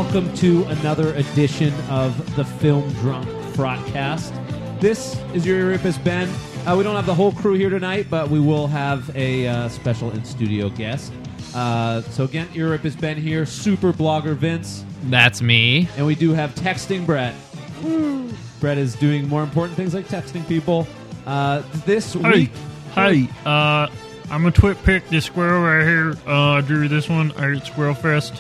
welcome to another edition of the Film Drunk Frotcast. This is your Euripides Ben. We don't have the whole crew here tonight, but we will have a special in-studio guest. So again, Euripides Ben here, super blogger Vince. That's me. And we do have texting Brett. Woo. Brett is doing more important things like texting people. This week... Hey, I'm a twit pick this squirrel right here. I drew this one at Squirrel Fest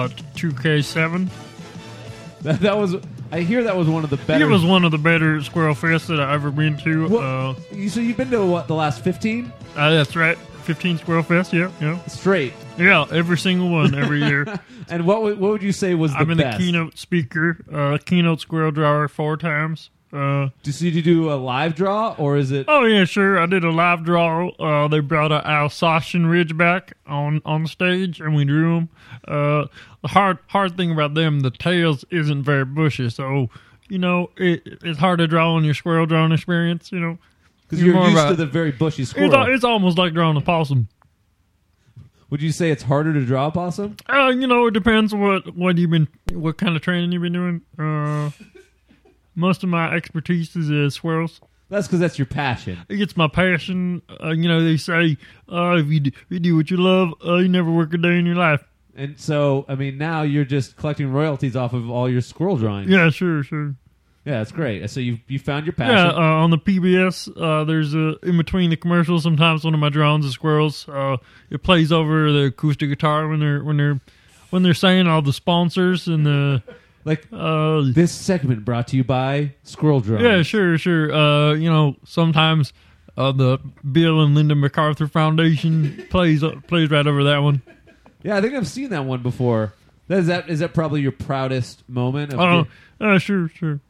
2K7. That was... I hear that was one of the better... It was one of the better Squirrel Fests that I've ever been to. So you've been to, what, the last 15? That's right. 15 Squirrel Fest, yeah. Straight. Yeah, every single one, every year. And what would you say was the best? I've been a keynote speaker, keynote squirrel drawer 4 times. Did you do a live draw, or is it... Oh, yeah, sure. I did a live draw. They brought an Alsatian Ridgeback on stage, and we drew them. The hard thing about them, the tails isn't very bushy, so, it's hard to draw on your squirrel drawing experience, Because you're used to the very bushy squirrel. It's almost like drawing a possum. Would you say it's harder to draw a possum? It depends what kind of training you've been doing. Most of my expertise is squirrels. That's because that's your passion. It's my passion. They say, if you do what you love, you never work a day in your life. And so, now you're just collecting royalties off of all your squirrel drawings. Yeah, sure. Yeah, that's great. So you found your passion. Yeah, on the PBS, there's in between the commercials. Sometimes one of my drawings is squirrels. It plays over the acoustic guitar when they're saying all the sponsors and the this segment brought to you by Squirrel Drawings. Yeah, sure. Sometimes the Bill and Linda MacArthur Foundation plays right over that one. Yeah, I think I've seen that one before. Is that probably your proudest moment? Sure.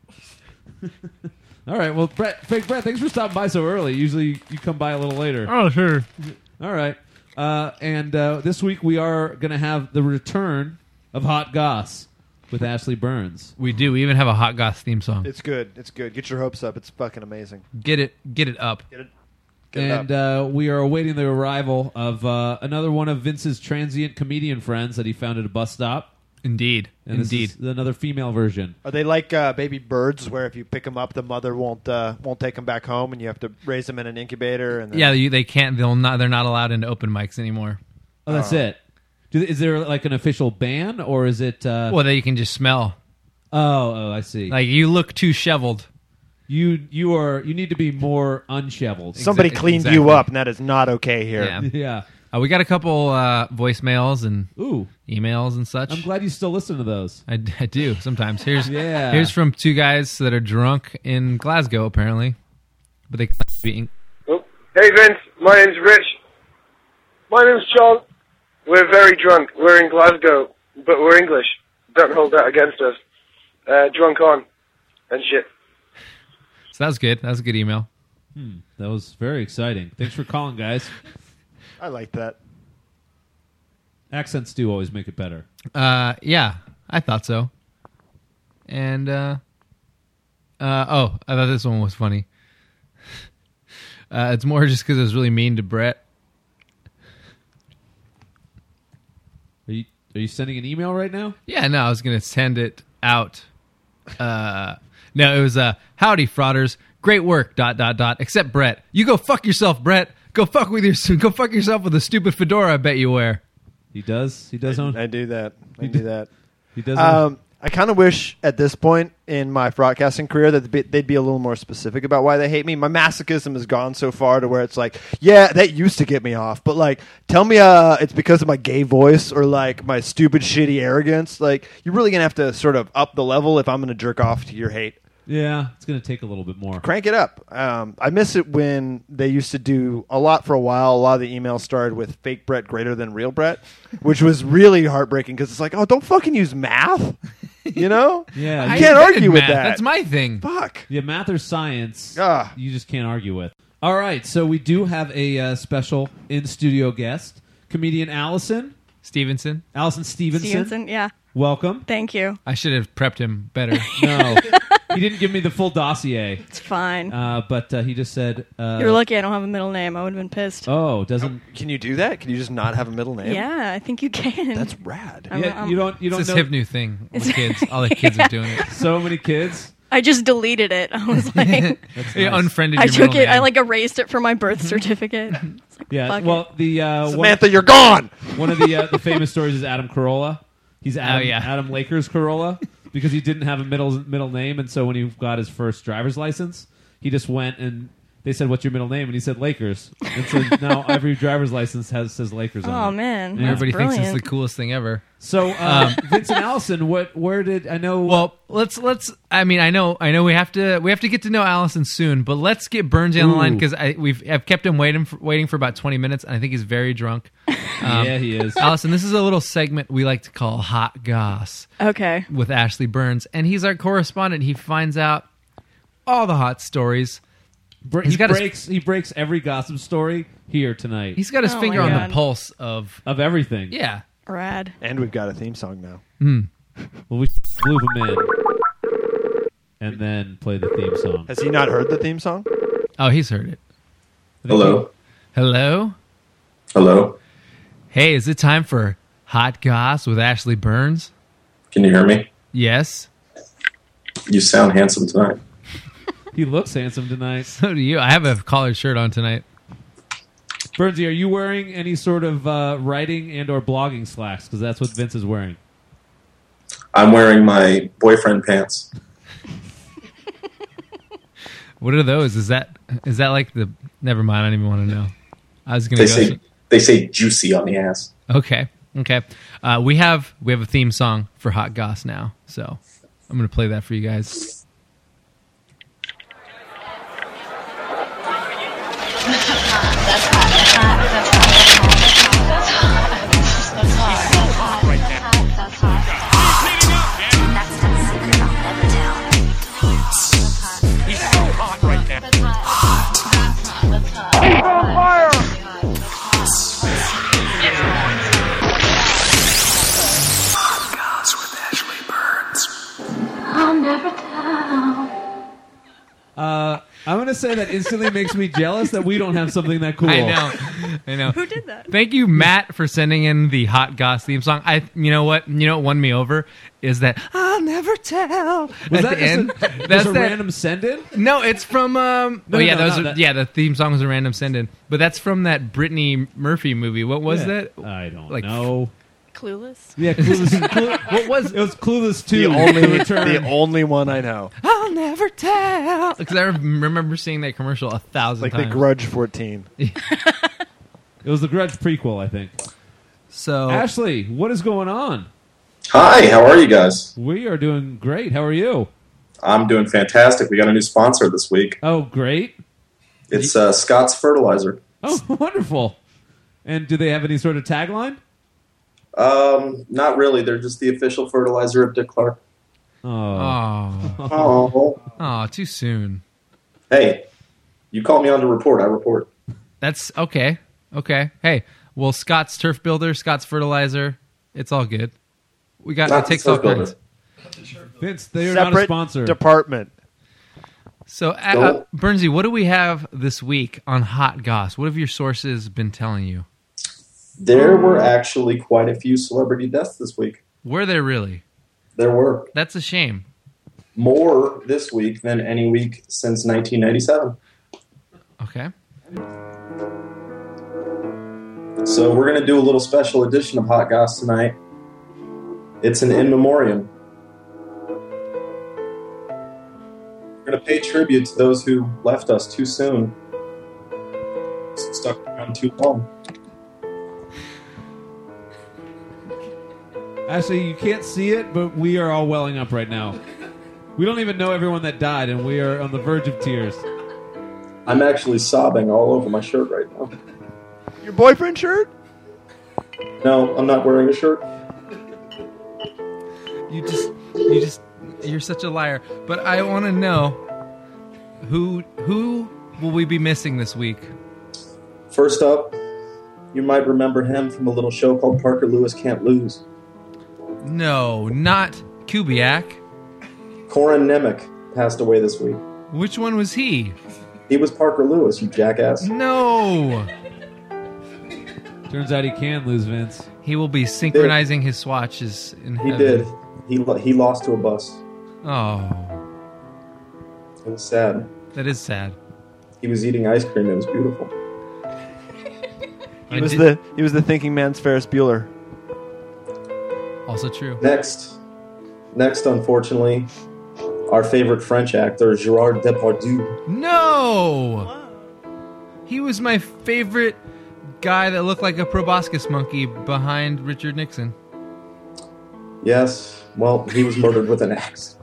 All right, well, Fake Brett, thanks for stopping by so early. Usually you come by a little later. Oh, sure. All right. And this week we are going to have the return of Hot Goss with Ashley Burns. We do. We even have a Hot Goss theme song. It's good. Get your hopes up. It's fucking amazing. Get it up. Get it up. We are awaiting the arrival of another one of Vince's transient comedian friends that he found at a bus stop. Indeed. This is another female version. Are they like baby birds, where if you pick them up, the mother won't take them back home, and you have to raise them in an incubator? And then... they can't. They're not allowed into open mics anymore. Oh, that's it. Is there like an official ban, or is it? Well, that you can just smell. Oh, I see. Like you look too shoveled. You need to be more unshoveled. Somebody cleaned you up, and that is not okay here. Yeah. We got a couple voicemails and emails and such. I'm glad you still listen to those. I do sometimes. Here's from 2 guys that are drunk in Glasgow, apparently. But they claim to be... Oh. Hey, Vince. My name's Rich. My name's John. We're very drunk. We're in Glasgow, but we're English. Don't hold that against us. Drunk on and shit. So that was good. That was a good email. That was very exciting. Thanks for calling, guys. I like that. Accents do always make it better. Yeah, I thought so. And, I thought this one was funny. It's more just because it was really mean to Brett. Are you sending an email right now? Yeah, no, I was going to send it out. No, it was, howdy, frauders. Great work, ... Except Brett. You go fuck yourself, Brett. Go fuck yourself with a stupid fedora I bet you wear. He does. He does own. I do that. I do that. He does. I kind of wish at this point in my broadcasting career that they'd be a little more specific about why they hate me. My masochism has gone so far to where it's like, yeah, that used to get me off, but like, tell me it's because of my gay voice or like my stupid, shitty arrogance. Like, you're really gonna have to sort of up the level if I'm gonna jerk off to your hate. Yeah, it's going to take a little bit more. Crank it up. I miss it when they used to do a lot for a while. A lot of the emails started with fake Brett greater than real Brett, which was really heartbreaking because it's like, oh, don't fucking use math. Yeah. You can't argue with that. That's my thing. Fuck. Yeah, math or science, you just can't argue with. All right, so we do have a special in-studio guest, comedian Allison Stevenson. Allison Stevenson. Stevenson, yeah. Welcome. Thank you. I should have prepped him better. No. He didn't give me the full dossier, It's fine. but he just said, You're lucky I don't have a middle name. I would have been pissed. "Oh, doesn't." Can you do that? Can you just not have a middle name? Yeah, I think you can. That's rad. Yeah, you don't It's this know hip new thing. All the kids, all the kids are doing it. so many kids. I just deleted it. I was like, That's You nice. unfriended I your took middle it. I name. like erased it from my birth certificate. It's like, Yeah. fuck Well, it. the Samantha, you're gone. one of the famous stories is Adam Carolla. He's Adam, yeah. Adam Lakers Carolla because he didn't have a middle name, and so when he got his first driver's license, he just went and they said, "What's your middle name?" And he said Lakers, and so now every driver's license says Lakers on Oh it. man, Yeah. that's Everybody thinks brilliant. it's the coolest thing ever. So, Vince and Allison, where did I know? Well, let's. I mean, I know. We have to get to know Allison soon, but let's get Burnsy on the line Ooh. because I've kept him waiting for about 20 minutes, and I think he's very drunk. yeah, he is. Allison, this is a little segment we like to call Hot Goss Okay. with Ashley Burns, and he's our correspondent. He finds out all the hot stories. He got his- breaks every gossip story here tonight He's got his Oh finger my on God. the pulse of everything. yeah. Rad. And we've got a theme song now. Well, we flew him in and then play the theme song. Has he not heard the theme song? Oh, he's heard it. Hello. Hello. Hello. Hey, is it time for Hot Goss with Ashley Burns? Can you hear me? Yes. You sound handsome tonight. He looks handsome tonight. So do you. I have a collared shirt on tonight. Bernsey, are you wearing any sort of writing and or blogging slacks? Because that's what Vince is wearing. I'm wearing my boyfriend pants. What are those? Is that like the? Never mind. I don't even want to know. I was gonna go. They say juicy on the ass. Okay. We have a theme song for Hot Goss now, so I'm gonna play that for you guys. I'm going to say that instantly makes me jealous that we don't have something that cool. I know. Who did that? Thank you, Matt, for sending in the Hot Goss theme song. You know what won me over is that I'll never tell. Was at that the end. just That's a that. random send-in? No, it's from. The theme song was a random send-in, but that's from that Brittany Murphy movie. What was that? I don't Like, know. Clueless. Yeah, Clueless. What was It was Clueless The 2. the only one I know. I'll never tell? Because I remember seeing that commercial 1,000 Like times. The Grudge 14. It was the Grudge prequel, I think. So Ashley, what is going on? Hi, how are you guys? We are doing great. How are you? I'm doing fantastic. We got a new sponsor this week. Oh, great. It's Scott's Fertilizer. Oh, wonderful. And do they have any sort of tagline? Not really. They're just the official fertilizer of Dick Clark. Oh. Oh. too soon. Hey, you call me on to report. I report. That's okay. Hey, well, Scott's Turf Builder, Scott's Fertilizer, it's all good. We got Not it takes the all Turf Builder. kinds. Vince, they are not a Separate sponsor. department. So, Nope. Bernsey, what do we have this week on Hot Goss? What have your sources been telling you? There were actually quite a few celebrity deaths this week. Were there really? There were That's a shame. more this week than any week since 1997. Okay. So we're going to do a little special edition of Hot Goss tonight. It's an in memoriam. We're going to pay tribute to those who left us too soon, stuck around too long. Ashley, you can't see it, but we are all welling up right now. We don't even know everyone that died, and we are on the verge of tears. I'm actually sobbing all over my shirt right now. Your boyfriend shirt? No, I'm not wearing a shirt. You're such a liar. But I want to know who will we be missing this week? First up, you might remember him from a little show called Parker Lewis Can't Lose. No, not Kubiak. Corin Nemec. passed away this week. Which one was he? He was Parker Lewis, you jackass. No. Turns out he can lose, Vince. He will be synchronizing his swatches in He heaven. did. He lost to a bus. Oh, It was sad. that is sad. He was eating ice cream. It was beautiful. I He was did- the thinking man's Ferris Bueller. also true. Next, unfortunately, our favorite French actor, Gerard Depardieu. No! He was my favorite guy that looked like a proboscis monkey behind Richard Nixon. Yes, well, he was murdered with an axe.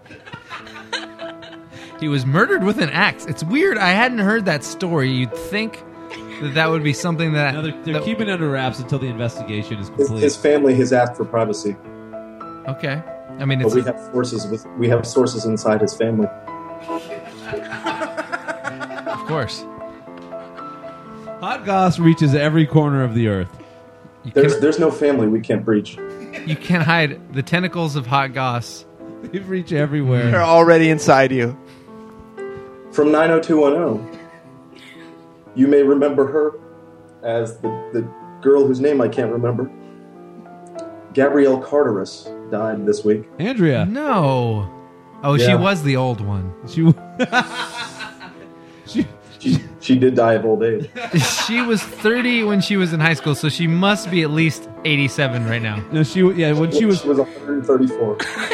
He was murdered with an axe. It's weird. I hadn't heard that story. You'd think that would be something that... Now they're that- keeping it under wraps until the investigation is complete. His family has asked for privacy, Okay. I mean, but it's... we have sources inside his family. Of course. Hot Goss reaches every corner of the earth. You There's no family we can't breach. you can't hide the tentacles of Hot Goss. They reach everywhere. They're already inside you. From 90210, you may remember her as the girl whose name I can't remember. Gabrielle Carteris died this week. Andrea. No. Oh, she Yeah. was the old one. She She did die of old age. She was 30 when she was in high school, so she must be at least 87 right now. no, when she was 134.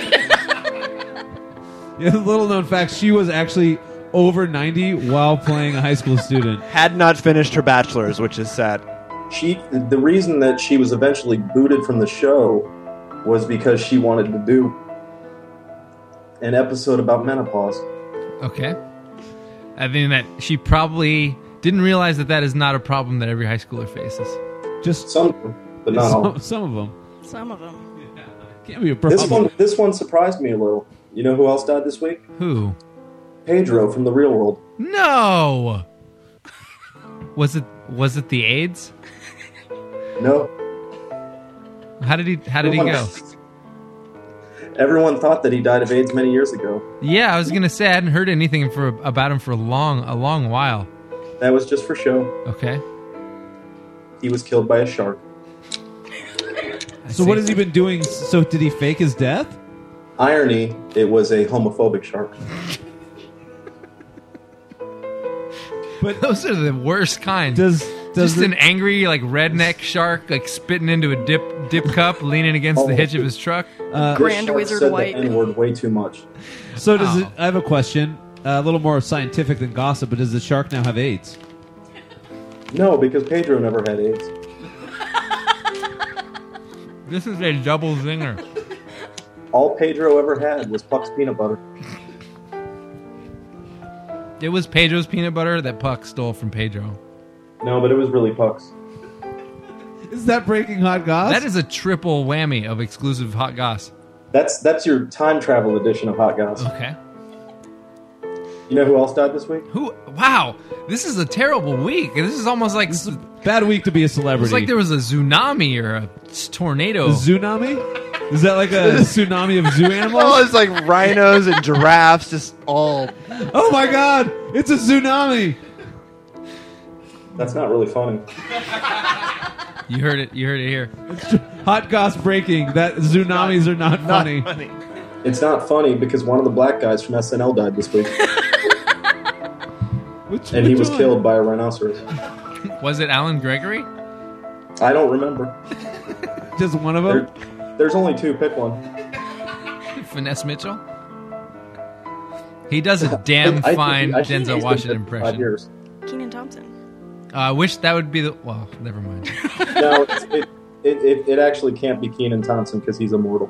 little known fact, she was actually over 90 while playing a high school student. Had not finished her bachelor's, which is sad. The reason that she was eventually booted from the show was because she wanted to do an episode about menopause. Okay. I think that she probably didn't realize that is not a problem that every high schooler faces. Just Some, but not all. some of them. Some of them. Can't be a problem. This one surprised me a little. You know who else died this week? Who? Pedro from The Real World. No. Was it the AIDS? No. How did he go? Everyone thought that he died of AIDS many years ago. Yeah, I was gonna say I hadn't heard anything about him for a long while. That was just for show. Okay. He was killed by a shark. So what has he been doing? So did he fake his death? Irony, it was a homophobic shark. But Those are the worst kind. does Just the- an angry, like, redneck shark, like, spitting into a dip cup, leaning against the hitch of his truck. This Grand shark Wizard said White. the N-word way too much. So does Oh. it? I have a question, a little more scientific than gossip. But does the shark now have AIDS? No, because Pedro never had AIDS. This is a double zinger. All Pedro ever had was Puck's peanut butter. It was Pedro's peanut butter that Puck stole from Pedro. No, but it was really Puck's. Is that breaking hot goss? That is a triple whammy of exclusive hot goss. That's your time travel edition of Hot Goss. Okay. You know who else died this week? Who? Wow, this is a terrible week. This is almost like It's a bad week to be a celebrity. it's like there was a tsunami or a tornado. a tsunami. Is that like a tsunami of zoo Oh, animals? it's like rhinos and giraffes, just all. Oh my God! It's a tsunami. That's not really funny. You heard it. You heard it here. Hot goss breaking. That tsunamis are not funny. It's not funny because one of the black guys from SNL died this week, and he was killed by a rhinoceros. Was it Alan Gregory? I don't remember. Just one of them. There's only two. Pick one. Finesse Mitchell? He does a damn I think fine he's been Denzel dead Washington for 5 impression. years. Keenan Thompson. I wish that would be the. Well, never mind. No, it actually can't be Keenan Thompson because he's immortal.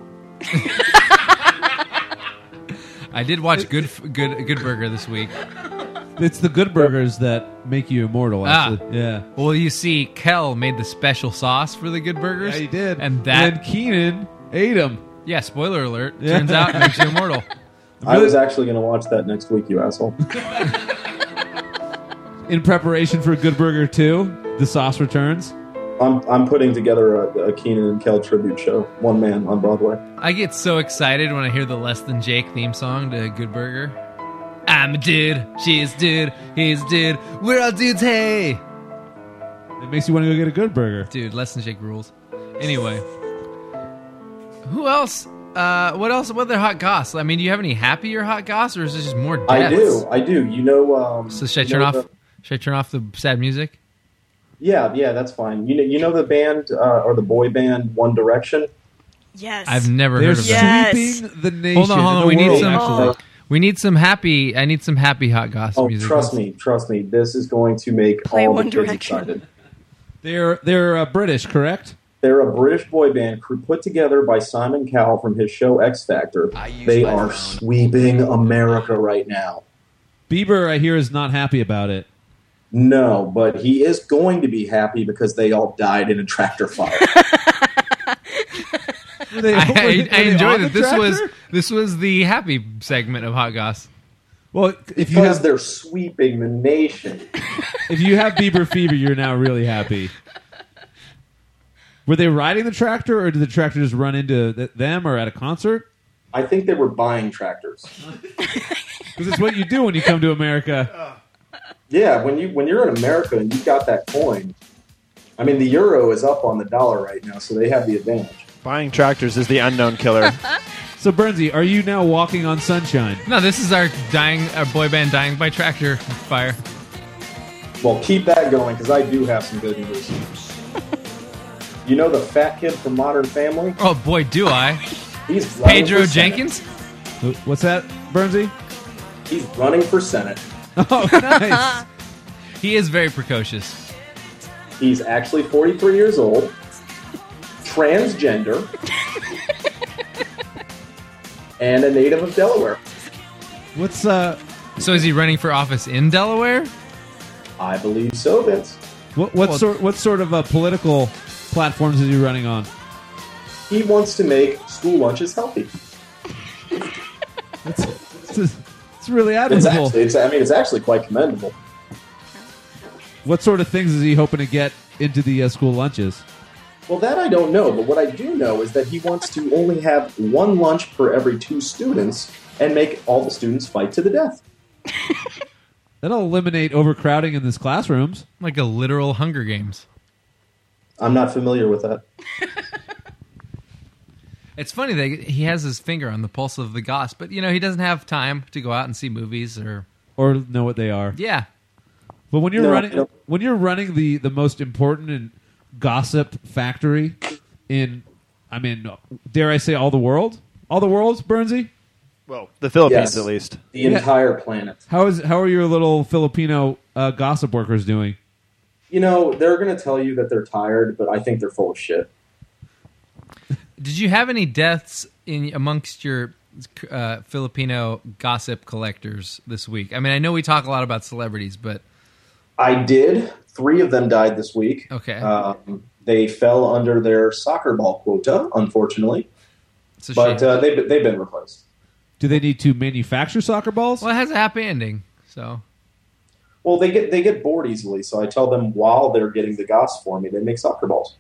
I did watch Good Burger this week. It's the good burgers that make you immortal. Actually. Yeah. Well, you see, Kel made the special sauce for the Good Burgers. Yeah, he did. And that, then Keenan ate him. yeah, spoiler alert, Yeah. turns out it makes you immortal. I was actually going to watch that next week, you asshole. In preparation for Good Burger 2, the sauce returns. I'm putting together a Keenan and Kel tribute show, one man on Broadway. I get so excited when I hear the Less Than Jake theme song to Good Burger. I'm a dude, she's a dude, he's a dude, we're all dudes, hey! It makes you want to go get a good burger. Dude, less than shake rules. Anyway. Who else? What else? What other hot goss? I mean, do you have any happier hot goss, or is this just more deaths? I do. You know. So should I you turn know off? Should I turn off the sad music? Yeah, that's fine. You know the band or the boy band One Direction. Yes. I've never They're heard of that. Yes. sweeping the nation. Hold on. and the We need world, some. actually. We need some happy. I need some happy hot goss Oh, music. trust me. This is going to make Play all One the kids Direction. excited. They're British, correct? They're a British boy band put together by Simon Cowell from his show X Factor. They are sweeping America right now. Bieber, I hear, is not happy about it. No, but he is going to be happy because they all died in a tractor fire. Were they- I were they enjoyed on it. the tractor? This was the happy segment of hot goss. Well, if you Because have they're sweeping the nation. Bieber fever, you're now really happy. Were they riding the tractor, or did the tractor just run into them, or at a concert? I think they were buying tractors. Because it's what you do when you come to America. Yeah, when you're in America and you've got that coin, I mean the euro is up on the dollar right now, so they have the advantage. Buying tractors is the unknown killer. So, Bernsey, are you now walking on sunshine? No, this is our boy band dying by tractor fire. Well, keep that going because I do have some good news. You know the fat kid from Modern Family? Oh boy, do I! He's running Pedro for Senate. Jenkins. What's that, Bernsey? He's running for Senate. Oh, nice. He is very precocious. He's actually 43 years old, transgender, and a native of Delaware. What's So is he running for office in Delaware? I believe so, Vince. what sort of political platforms is he running on? He wants to make school lunches healthy. It's really admirable. It's actually quite commendable. What sort of things is he hoping to get into the school lunches? Well, that I don't know, but what I do know is that he wants to only have one lunch per every 2 students and make all the students fight to the death. That'll eliminate overcrowding in his classrooms. Like a literal Hunger Games. I'm not familiar with that. It's funny that he has his finger on the pulse of the goss, but he doesn't have time to go out and see movies or know what they are. Yeah. But when you're No, running, no. when you're running the most important and gossip factory in, I mean, dare I say, all the worlds, Bernsey? Well, the Philippines Yes. at least. The entire planet. How are your little Filipino gossip workers doing? They're going to tell you that they're tired, but I think they're full of shit. Did you have any deaths amongst your Filipino gossip collectors this week? I mean, I know we talk a lot about celebrities, but I did. 3 of them died this week. Okay. They fell under their soccer ball quota, unfortunately, it's a but shame. they've been replaced. Do they need to manufacture soccer balls? Well, it has a happy ending, so Well, they get bored easily, so I tell them while they're getting the goss for me, they make soccer balls.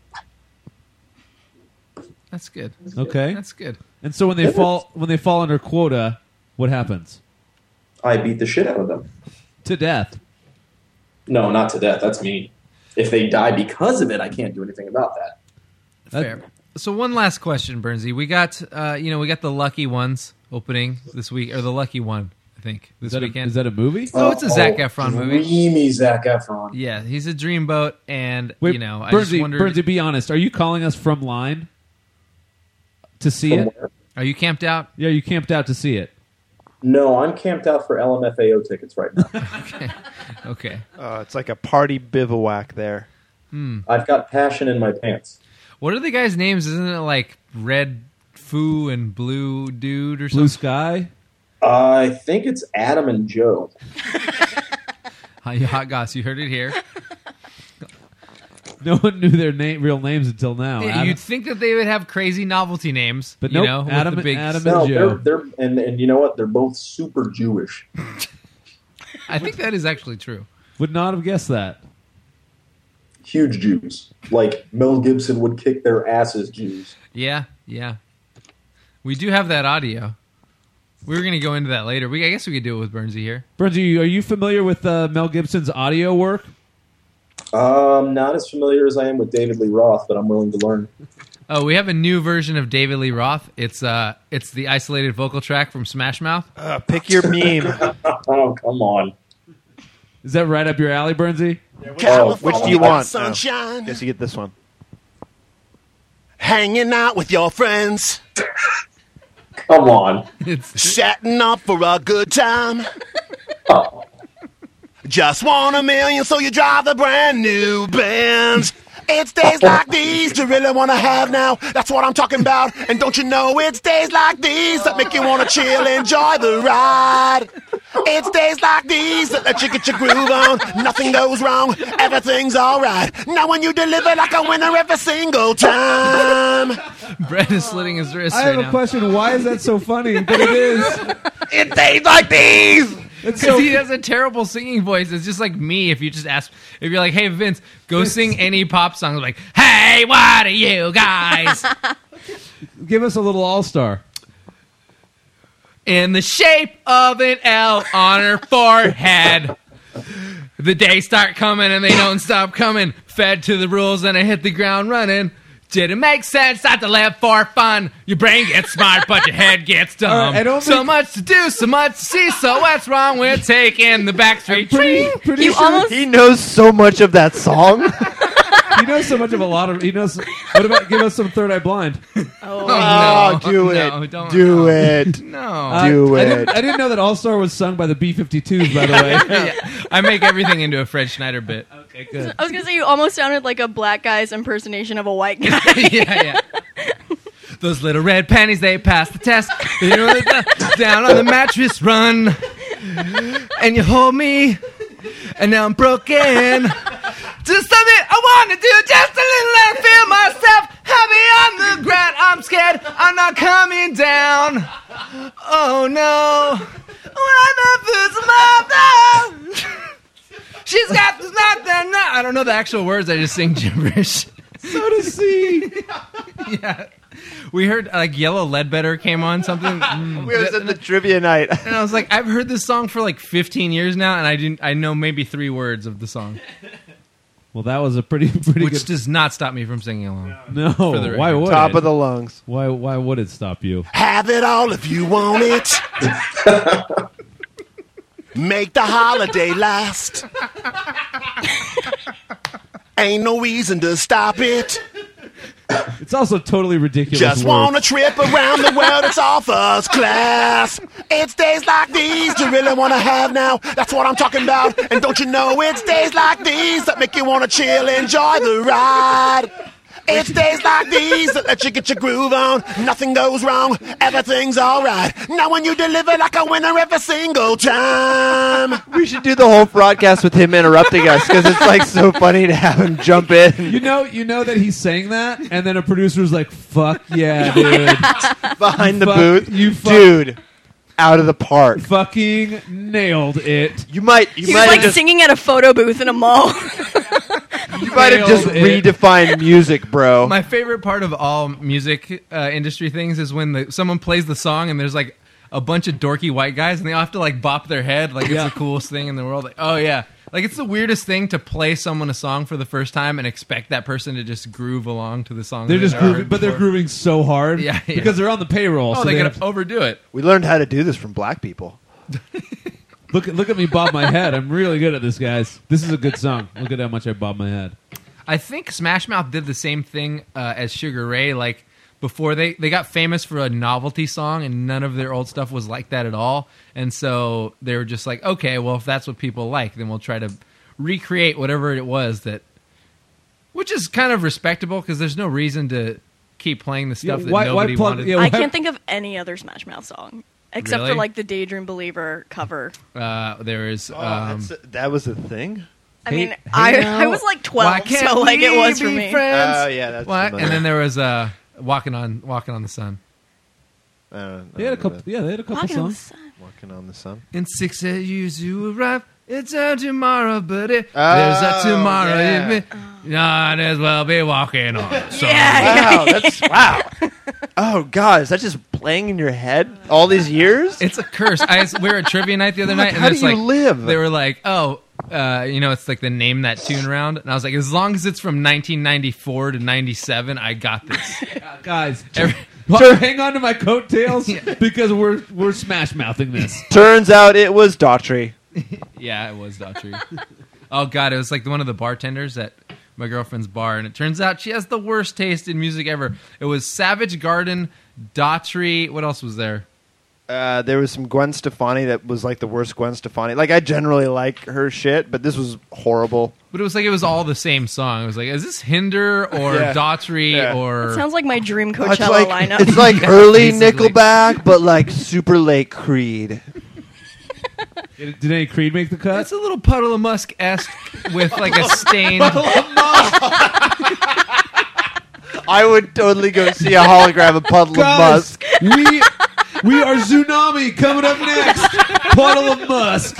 that's good. Okay. That's good. And so when they fall under quota, what happens? I beat the shit out of them. To death. No, not to death. That's mean. If they die because of it, I can't do anything about that. Fair. So one last question, Bernsey. We got we got the Lucky Ones opening this week, or the Lucky One, I think, this weekend. Is that a movie? Oh, it's a Zac Efron movie. Dreamy Zac Efron. Yeah, he's a dreamboat, and Wait, I just wondered, Bernsey, be honest. Are you calling us from line to see it? Somewhere. are you camped out? Yeah, you camped out to see it. No, I'm camped out for LMFAO tickets right now. Okay. It's like a party bivouac there. I've got passion in my pants. What are the guys' names? Isn't it like Red Foo and Blue Dude or Blue something? Sky. I think it's Adam and Joe. Hot Goss, you heard it here. No one knew their real names until now. Yeah, Adam- you'd think that they would have crazy novelty names, But you nope, know, with Adam- the big. Adam- No, Joe. they're and you know what? They're both super Jewish. I think that is actually true. Would not have guessed that. Huge Jews. Like Mel Gibson would kick their asses, Jews. Yeah, yeah. We do have that audio. We were going to go into that later. I guess we could do it with Bernsey here. Bernsey, are you familiar with Mel Gibson's audio work? Not as familiar as I am with David Lee Roth, but I'm willing to learn. Oh, we have a new version of David Lee Roth. It's the isolated vocal track from Smash Mouth. Pick your meme. Oh, come on. Is that right up your alley, Bernsey? Which do you want? Sunshine. Guess you get this one. Hanging out with your friends. Come on. Setting up for a good time. Just want $1 million, so you drive the brand new Benz. It's days like these you really want to have now. That's what I'm talking about. And don't you know it's days like these that make you want to chill, enjoy the ride. It's days like these that let you get your groove on. Nothing goes wrong. Everything's all right. Now when you deliver like a winner every single time. Brett is slitting his wrist I right have now. a question. Why is that so funny? But it is. It's days like these. It's Because so he has a terrible singing voice. It's just like me. If you're like, hey Vince, go sing any pop song. Like, hey, what are you guys? Give us a little all-star. In the shape of an L on her forehead. The days start coming and they don't stop coming. Fed to the rules and I hit the ground running. Didn't make sense not to live for fun. Your brain gets smart, but your head gets dumb. All right, I don't so think- much to do, so much to see. So what's wrong with taking the backstreet tree? Pretty You sure almost He knows so much of that song. he knows so much of a lot of. He knows. What about give us some Third Eye Blind? Oh, do it. No, don't. Do it. No. Do I it. didn't know that All Star was sung by the B-52s. By the way. Yeah, I make everything into a Fred Schneider bit. Okay, good. I was gonna say you almost sounded like a black guy's impersonation of a white guy. Yeah. Those little red panties, they pass the test. You're down on the mattress run. And you hold me. And now I'm broken. Just something I want to do. Just a little and feel myself heavy on the ground. I'm scared. I'm not coming down. Oh no. When I met she's got this nothing. I don't know the actual words. I just sing gibberish. So does he. Yeah. We heard like Yellow Ledbetter came on something. We was at the trivia night. And I was like, I've heard this song for like 15 years now, and I know maybe 3 words of the song, Well, that was a pretty which good. does not stop me from singing along. No, for the why record. would Top it? of the lungs. Why would it stop you? Have it all if you want it. Make the holiday last. Ain't no reason to stop it. It's also totally ridiculous. Just words. want a trip around the world, it's all first class. It's days like these you really want to have now. That's what I'm talking about. And don't you know it's days like these that make you want to chill, enjoy the ride. It's days like these that let you get your groove on. Nothing goes wrong, everything's alright. Now when you deliver like a winner every single time. We should do the whole broadcast with him interrupting us because it's like so funny to have him jump in. You know that he's saying that, and then a producer's like, "Fuck yeah, dude! Behind the Fuck, booth. you fuck- Dude, out of the park. Fucking nailed it!" You might He was have like just, singing at a photo booth in a mall. you might have just nailed it. redefined music, bro. My favorite part of all music industry things is when someone plays the song and there's like a bunch of dorky white guys and they all have to like bop their head like it's the coolest thing in the world. Like, oh yeah. Like it's the weirdest thing to play someone a song for the first time and expect that person to just groove along to the song. They're that just they've never grooving, heard but they're before. grooving so hard, Yeah. because they're on the payroll. Oh, so they're they gonna have- overdo it. We learned how to do this from black people. look at me bob my head. I'm really good at this, guys. This is a good song. Look at how much I bob my head. I think Smash Mouth did the same thing as Sugar Ray. Like before they got famous for a novelty song, and none of their old stuff was like that at all. And so they were just like, okay, well, if that's what people like, then we'll try to recreate whatever it was that, which is kind of respectable because there's no reason to keep playing the stuff that nobody wanted. Yeah, I why- can't think of any other Smash Mouth song except Really? for like the Daydream Believer cover. There is. That was a thing? I mean, hey I now, was like Why 12, can't so like we it was for be me. friends? Oh, yeah, that's What? familiar. And then there was walking on the sun. They had a couple. Yeah, they had a couple Walking on the songs. sun. Walking on the sun. In 6 years you arrive. It's a tomorrow, but there's Oh, a tomorrow. yeah. You might as well be walking on the sun. Yeah. Wow, that's wow. Oh God, is that just playing in your head all these years? It's a curse. We were at trivia night the other night, and how it's do you like live? They were like, "Oh, it's like the name that tune round," and I was like, "As long as it's from 1994 to 97, I got this." Guys, hang on to my coattails because we're smash mouthing this. Turns out it was Daughtry. Yeah, it was Daughtry. Oh God, it was like one of the bartenders at my girlfriend's bar, and it turns out she has the worst taste in music ever. It was Savage Garden, Daughtry. What else was there? There was some Gwen Stefani that was like the worst Gwen Stefani. Like, I generally like her shit, but this was horrible. But it was all the same song. It was like, is this Hinder or Daughtry or? It sounds like my dream Coachella lineup. It's like early Basically. Nickelback, but like super late Creed. Did any Creed make the cut? It's a little Puddle of Musk-esque with like a stain. I would totally go see a hologram of Puddle of Guys, Musk. we are Tsunami coming up next. Puddle of Musk.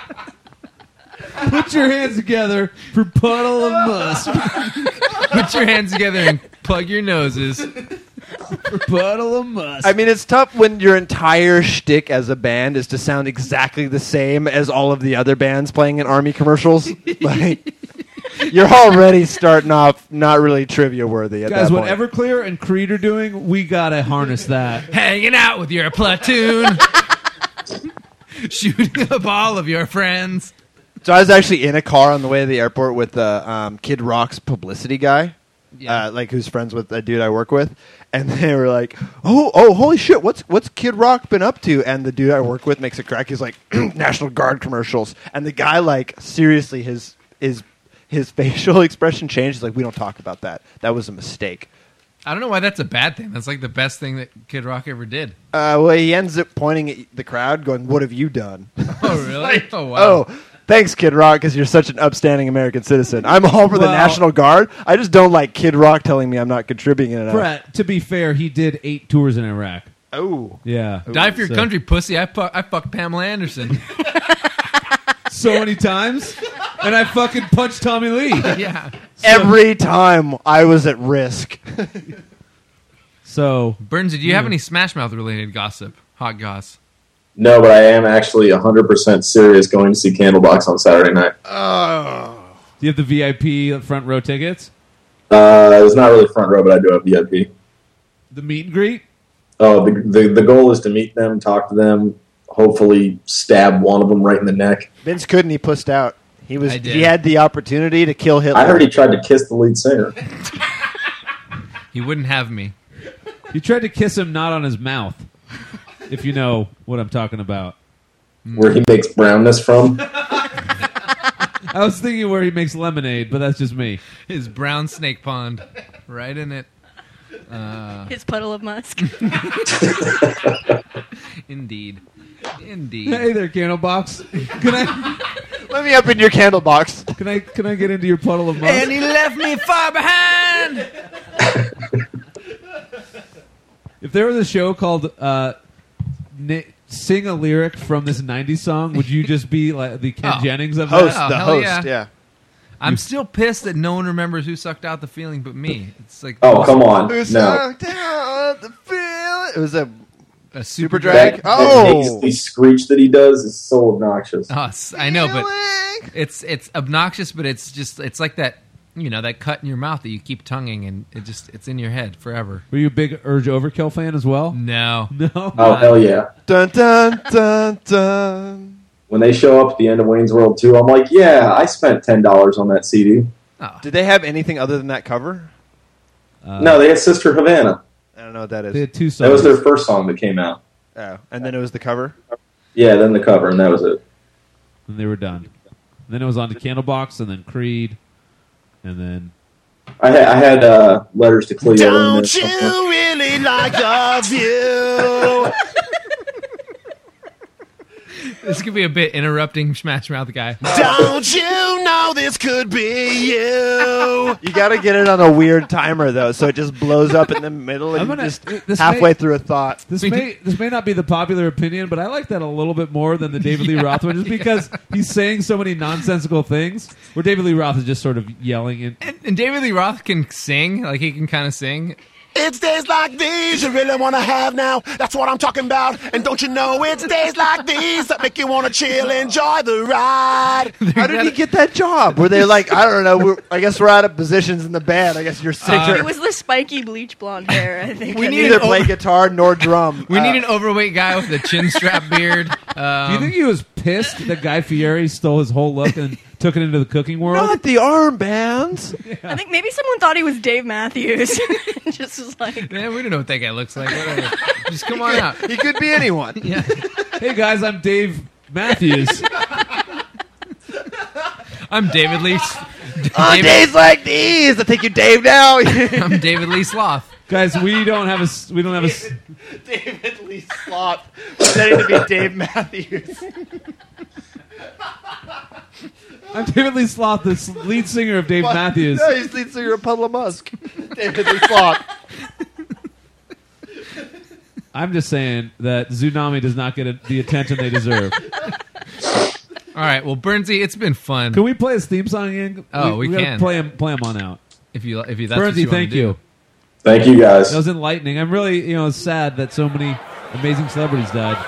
Put your hands together for Puddle of Musk. Put your hands together and plug your noses. For Puddle of Musk. I mean, it's tough when your entire shtick as a band is to sound exactly the same as all of the other bands playing in Army commercials. Like, you're already starting off not really trivia worthy at Guys, that what point. Everclear and Creed are doing, we gotta harness that. Hanging out with your platoon. Shooting up all of your friends. So I was actually in a car on the way to the airport with Kid Rock's publicity guy, like who's friends with a dude I work with, and they were like, "Oh, holy shit! What's Kid Rock been up to?" And the dude I work with makes a crack. He's like, "National Guard commercials," and the guy, like, seriously, his facial expression changed. He's like, "We don't talk about that. That was a mistake." I don't know why that's a bad thing. That's like the best thing that Kid Rock ever did. Well, he ends up pointing at the crowd, going, "What have you done?" Oh, really? Oh, wow. Oh, thanks, Kid Rock, because you're such an upstanding American citizen. I'm all for the National Guard. I just don't like Kid Rock telling me I'm not contributing enough. Brett, to be fair, he did 8 tours in Iraq. Oh. Yeah. Die for your country, pussy. I fucked Pamela Anderson. So many times. And I fucking punched Tommy Lee. Yeah. Every time I was at risk. So, Burns, do you have any Smash Mouth related gossip? Hot goss. No, but I am actually 100% serious going to see Candlebox on Saturday night. do you have the VIP front row tickets? It's not really front row, but I do have VIP. The meet and greet? Oh, the goal is to meet them, talk to them, hopefully stab one of them right in the neck. Vince couldn't. He pussed out. I did. He had the opportunity to kill Hitler. I heard he tried to kiss the lead singer. He wouldn't have me. You tried to kiss him not on his mouth, if you know what I'm talking about. Where he makes brownness from. I was thinking where he makes lemonade, but that's just me. His brown snake pond. Right in it. His Puddle of Musk. Indeed. Hey there, Candlebox. Can I Let me up in your candle box. can I get into your puddle of musk? And he left me far behind. If there was a show called Sing a Lyric from this 90s song, would you just be like the Ken Jennings of Host, that? the hell host, yeah. I'm still pissed that no one remembers who sucked out the feeling but me. It's like Oh, come on. Who No. sucked out the feeling? It was a a super drag. drag. That Oh, nasally screech that he does is so obnoxious. I know, but it's obnoxious, but it's like that, you know, that cut in your mouth that you keep tonguing and it's in your head forever. Were you a big Urge Overkill fan as well? No. No. Oh, hell yeah. dun dun dun dun. When they show up at the end of Wayne's World 2, I'm like, yeah, I spent $10 on that CD. Oh. Did they have anything other than that cover? No, they had Sister Havana. I don't know what that is. They had 2 songs. That was their first song that came out. Oh, and then it was the cover. Yeah, then the cover, and that was it. And they were done. And then it was on to Candlebox, and then Creed, and then I had letters to Cleo. in Don't this. you really like the view? This could be a bit interrupting Smash Mouth guy. Don't you know this could be you? You got to get it on a weird timer though, so it just blows up in the middle and I'm gonna- just this halfway may- through a thought. this may not be the popular opinion, but I like that a little bit more than the David Lee Roth one, just because he's saying so many nonsensical things. Where David Lee Roth is just sort of yelling. And David Lee Roth can sing, like he can kind of sing. It's days like these you really want to have now. That's what I'm talking about. And don't you know it's days like these that make you want to chill, enjoy the ride. How did he get that job? Were they like, I don't know, I guess we're out of positions in the band. I guess you're singer. It was the spiky bleach blonde hair, I think. We Can need neither an play guitar nor drum. We need an overweight guy with a chin strap beard. Do you think he was pissed that Guy Fieri stole his whole look and took it into the cooking world? Not the armbands. I think maybe someone thought he was Dave Matthews. Just was like, Man, we don't know what that guy looks like. Whatever. Just come on out. He could be anyone. Yeah. Hey guys, I'm Dave Matthews. I'm David Lee. On days like these, I think you Dave now. I'm David Lee Sloth. Guys, we don't have a. David Lee Sloth pretending to be Dave Matthews. I'm David Lee Sloth, the lead singer of Dave Matthews. No, he's lead singer of Puddle of Musk. David Lee Sloth. I'm just saying that Tsunami does not get the attention they deserve. All right, well, Bernsey, it's been fun. Can we play his theme song again? Oh, we gotta can. Play him on out. If you that's what Bernsey, you thank you. Thank you, guys. That was enlightening. I'm really, sad that so many amazing celebrities died.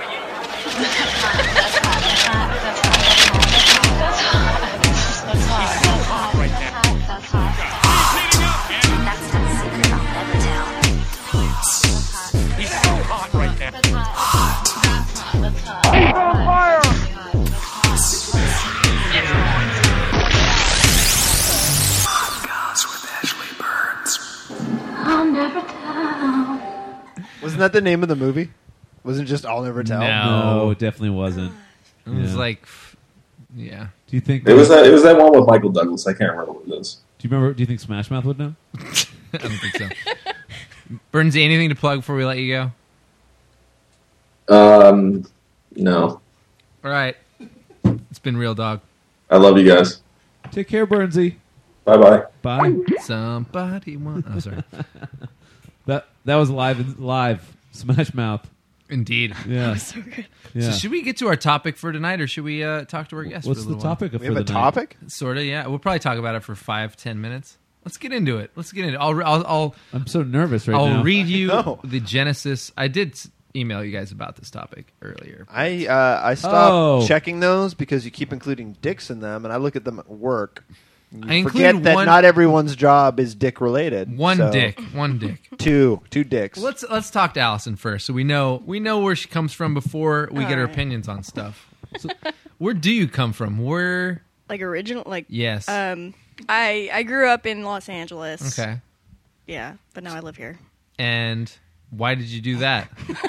Wasn't that the name of the movie? Wasn't it just I'll Never Tell? No, it definitely wasn't. It was Yeah. like, yeah. Do you think It was that one with Michael Douglas. I can't remember what it is. Do you remember? Do you think Smash Mouth would know? I don't think so. Bernsey, anything to plug before we let you go? No. All right. It's been Real Dog. I love you guys. Take care, Bernsey. Bye-bye. Bye. Somebody want... Oh, sorry. That was live. Smash Mouth. Indeed. Yeah. so good. Yeah. So should we get to our topic for tonight, or should we talk to our guest What's for a the little while? topic of We for have a the night? topic? Sort of, yeah. We'll probably talk about it for 5-10 minutes. Let's get into it. I'll I'm so nervous right now. read you No. the genesis. I did email you guys about this topic earlier. I stopped Oh. checking those because you keep including dicks in them, and I look at them at work. I You forget included that one- not everyone's job is dick related. One so- dick. Two dicks. Let's talk to Allison first, so we know where she comes from before we get her Alright. opinions on stuff. So, where do you come from? Where? Like original, like Yes. I grew up in Los Angeles. Okay. Yeah, but now I live here. And why did you do that?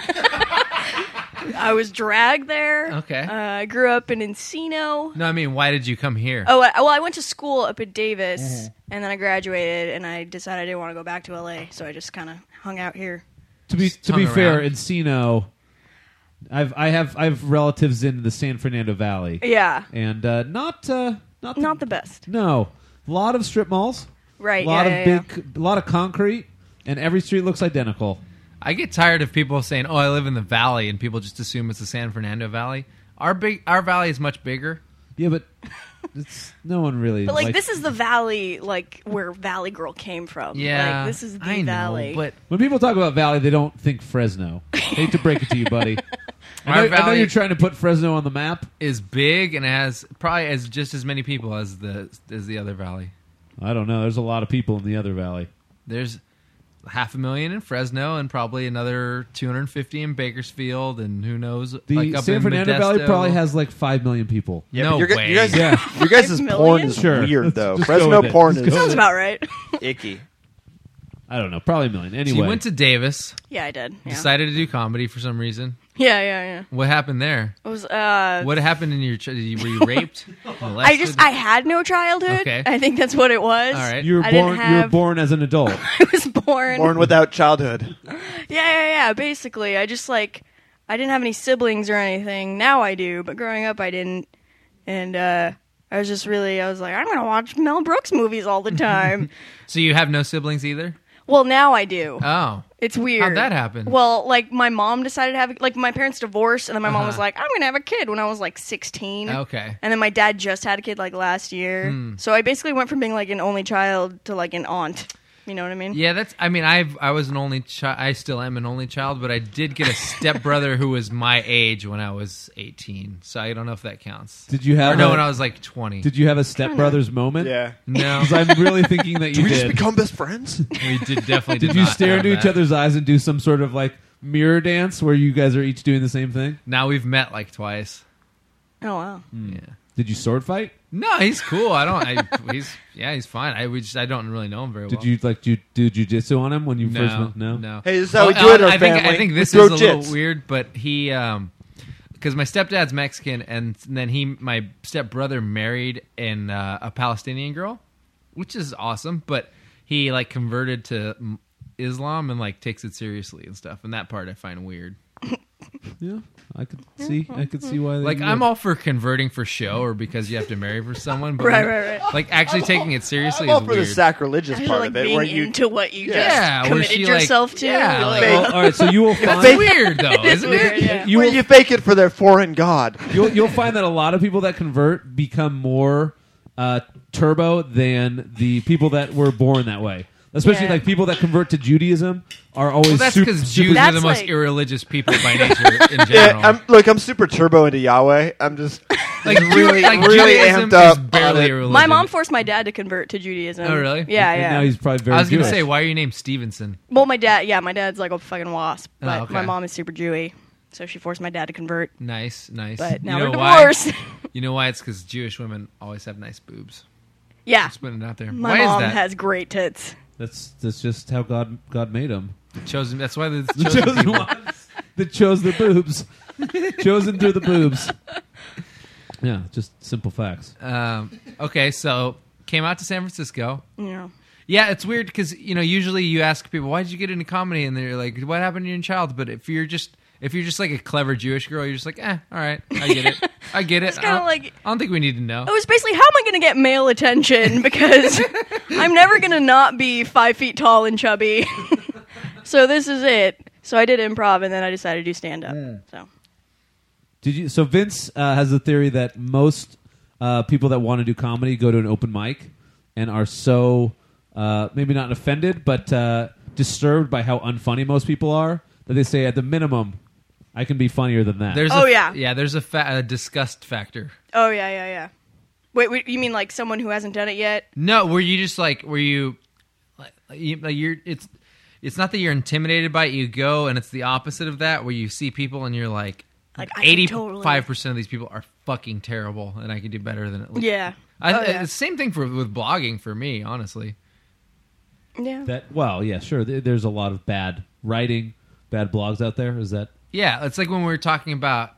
I was dragged there. Okay. I grew up in Encino. No, I mean, why did you come here? Oh, I went to school up at Davis, and then I graduated, and I decided I didn't want to go back to LA, so I just kind of hung out here. To be hung fair, around. Encino, I have relatives in the San Fernando Valley, Yeah, and not not the best. No, a lot of strip malls, Right. a lot yeah, of yeah, a lot of concrete, and every street looks identical. I get tired of people saying, "Oh, I live in the valley," and people just assume it's the San Fernando Valley. Our valley is much bigger. Yeah, but it's no one really. But like likes- this is the valley, like where Valley Girl came from. Yeah, like, this is the I know, valley. but when people talk about Valley, they don't think Fresno. Hate to break it to you, buddy. Our I know valley- you're trying to put Fresno on the map. is big and it has probably as just as many people as the other valley. I don't know. There's a lot of people in the other valley. There's 500,000 in Fresno and probably another 250 in Bakersfield, and who knows? The like up San in Fernando Modesto. Valley probably has like 5 million people. No but way. You guys, Yeah. your guys' 5 porn is Sure. weird, Let's though. just go Fresno with it. porn Let's is go Sounds about right. icky. I don't know. Probably a million. So Anyway, you went to Davis, Yeah, I did. Yeah, decided to do comedy for some reason. yeah. What happened there? It was What happened in your? Were you raped? I had no childhood. Okay. I think that's what it was. All right. you were I didn't born. You were have- born as an adult. I was born. Born without childhood. Yeah. Basically, I just like I didn't have any siblings or anything. Now I do, but growing up I didn't. And I was like, I'm gonna watch Mel Brooks movies all the time. So you have no siblings either? Well, now I do. Oh, It's weird. how'd that happen? Well, like my mom decided to have like my parents divorced, and then my mom was Uh-huh. like, I'm gonna have a kid when I was like 16. Okay. And then my dad just had a kid like last year. So I basically went from being like an only child to like an aunt. You know what I mean? Yeah, that's. I mean, I was an only child. I still am an only child, but I did get a stepbrother who was my age when I was 18. So I don't know if that counts. Did you have? Or no, when I was like 20. Did you have a stepbrothers moment? Yeah. No, Because I'm really thinking that you we just did. become best friends? we definitely did. Did you not stare have into that. each other's eyes and do some sort of like mirror dance where you guys are each doing the same thing? Now we've met like twice. Oh wow. Yeah. Did you sword fight? No, he's cool. I don't. He's fine. I don't really know him very well. Did you like do jujitsu on him when you first met? No. Hey, this is how we do it in our I family. think this We is throw a little jits. weird, but he, because my stepdad's Mexican, and then my stepbrother married a Palestinian girl, which is awesome. But he like converted to Islam and like takes it seriously and stuff, and that part I find weird. Yeah, I could see why. They Like do I'm it. all for converting for show or because you have to marry for someone, but Right. like actually taking it seriously I'm all is for the weird. sacrilegious Actually, part like of it, being where you into what you Yeah, just where committed she, like- yourself to. yeah, You're like- Well, all right, so you will find It's weird though, isn't weird, it? yeah. you where will you fake it for their foreign god. you'll find that a lot of people that convert become more turbo than the people that were born that way. Especially Yeah. like people that convert to Judaism are always Well, that's super, because super Jews are That's the most like- irreligious people by nature in Yeah, general. I'm super turbo into Yahweh. I'm just like really Judaism amped up is barely on a it. religion. My mom forced my dad to convert to Judaism. Oh, really? Yeah, and yeah. now he's probably very I was going to Jewish. say, why are you named Stevenson? Well, my dad's like a fucking wasp, but Oh, okay. my mom is super Jewy, so she forced my dad to convert. Nice. But now you know we're why? divorced. You know why? It's because Jewish women always have nice boobs. Yeah, Just putting it out there. my why mom is that? has great tits. That's just how God made him. Chosen. That's why the The chosen chosen people. ones that chose the boobs, chosen through the boobs. Yeah, just simple facts. Okay, so came out to San Francisco. Yeah. Yeah, it's weird because usually you ask people, "Why did you get into comedy?" and they're like, "What happened in your child?" But if you're just like a clever Jewish girl, you're just like, all right, I get it. I get it. It's kind of like I don't think we need to know. it was basically how am I going to get male attention because I'm never going to not be 5 feet tall and chubby. So this is it. So I did improv and then I decided to do stand up. So Did you? So Vince has the theory that most people that want to do comedy go to an open mic and are so maybe not offended, but disturbed by how unfunny most people are that they say at the minimum, I can be funnier than that. There's Oh, a, yeah. there's a disgust factor. oh yeah. Wait, you mean like someone who hasn't done it yet? No, were you just like you're it's not that you're intimidated by it. You go and it's the opposite of that, where you see people and you're like Like, I can 85% of these people are fucking terrible, and I can do better than it. Yeah. Oh, yeah. It's the same thing with blogging for me, honestly. Yeah. Yeah, sure. There's a lot of bad writing, bad blogs out there. Is that? Yeah, it's like when we were talking about,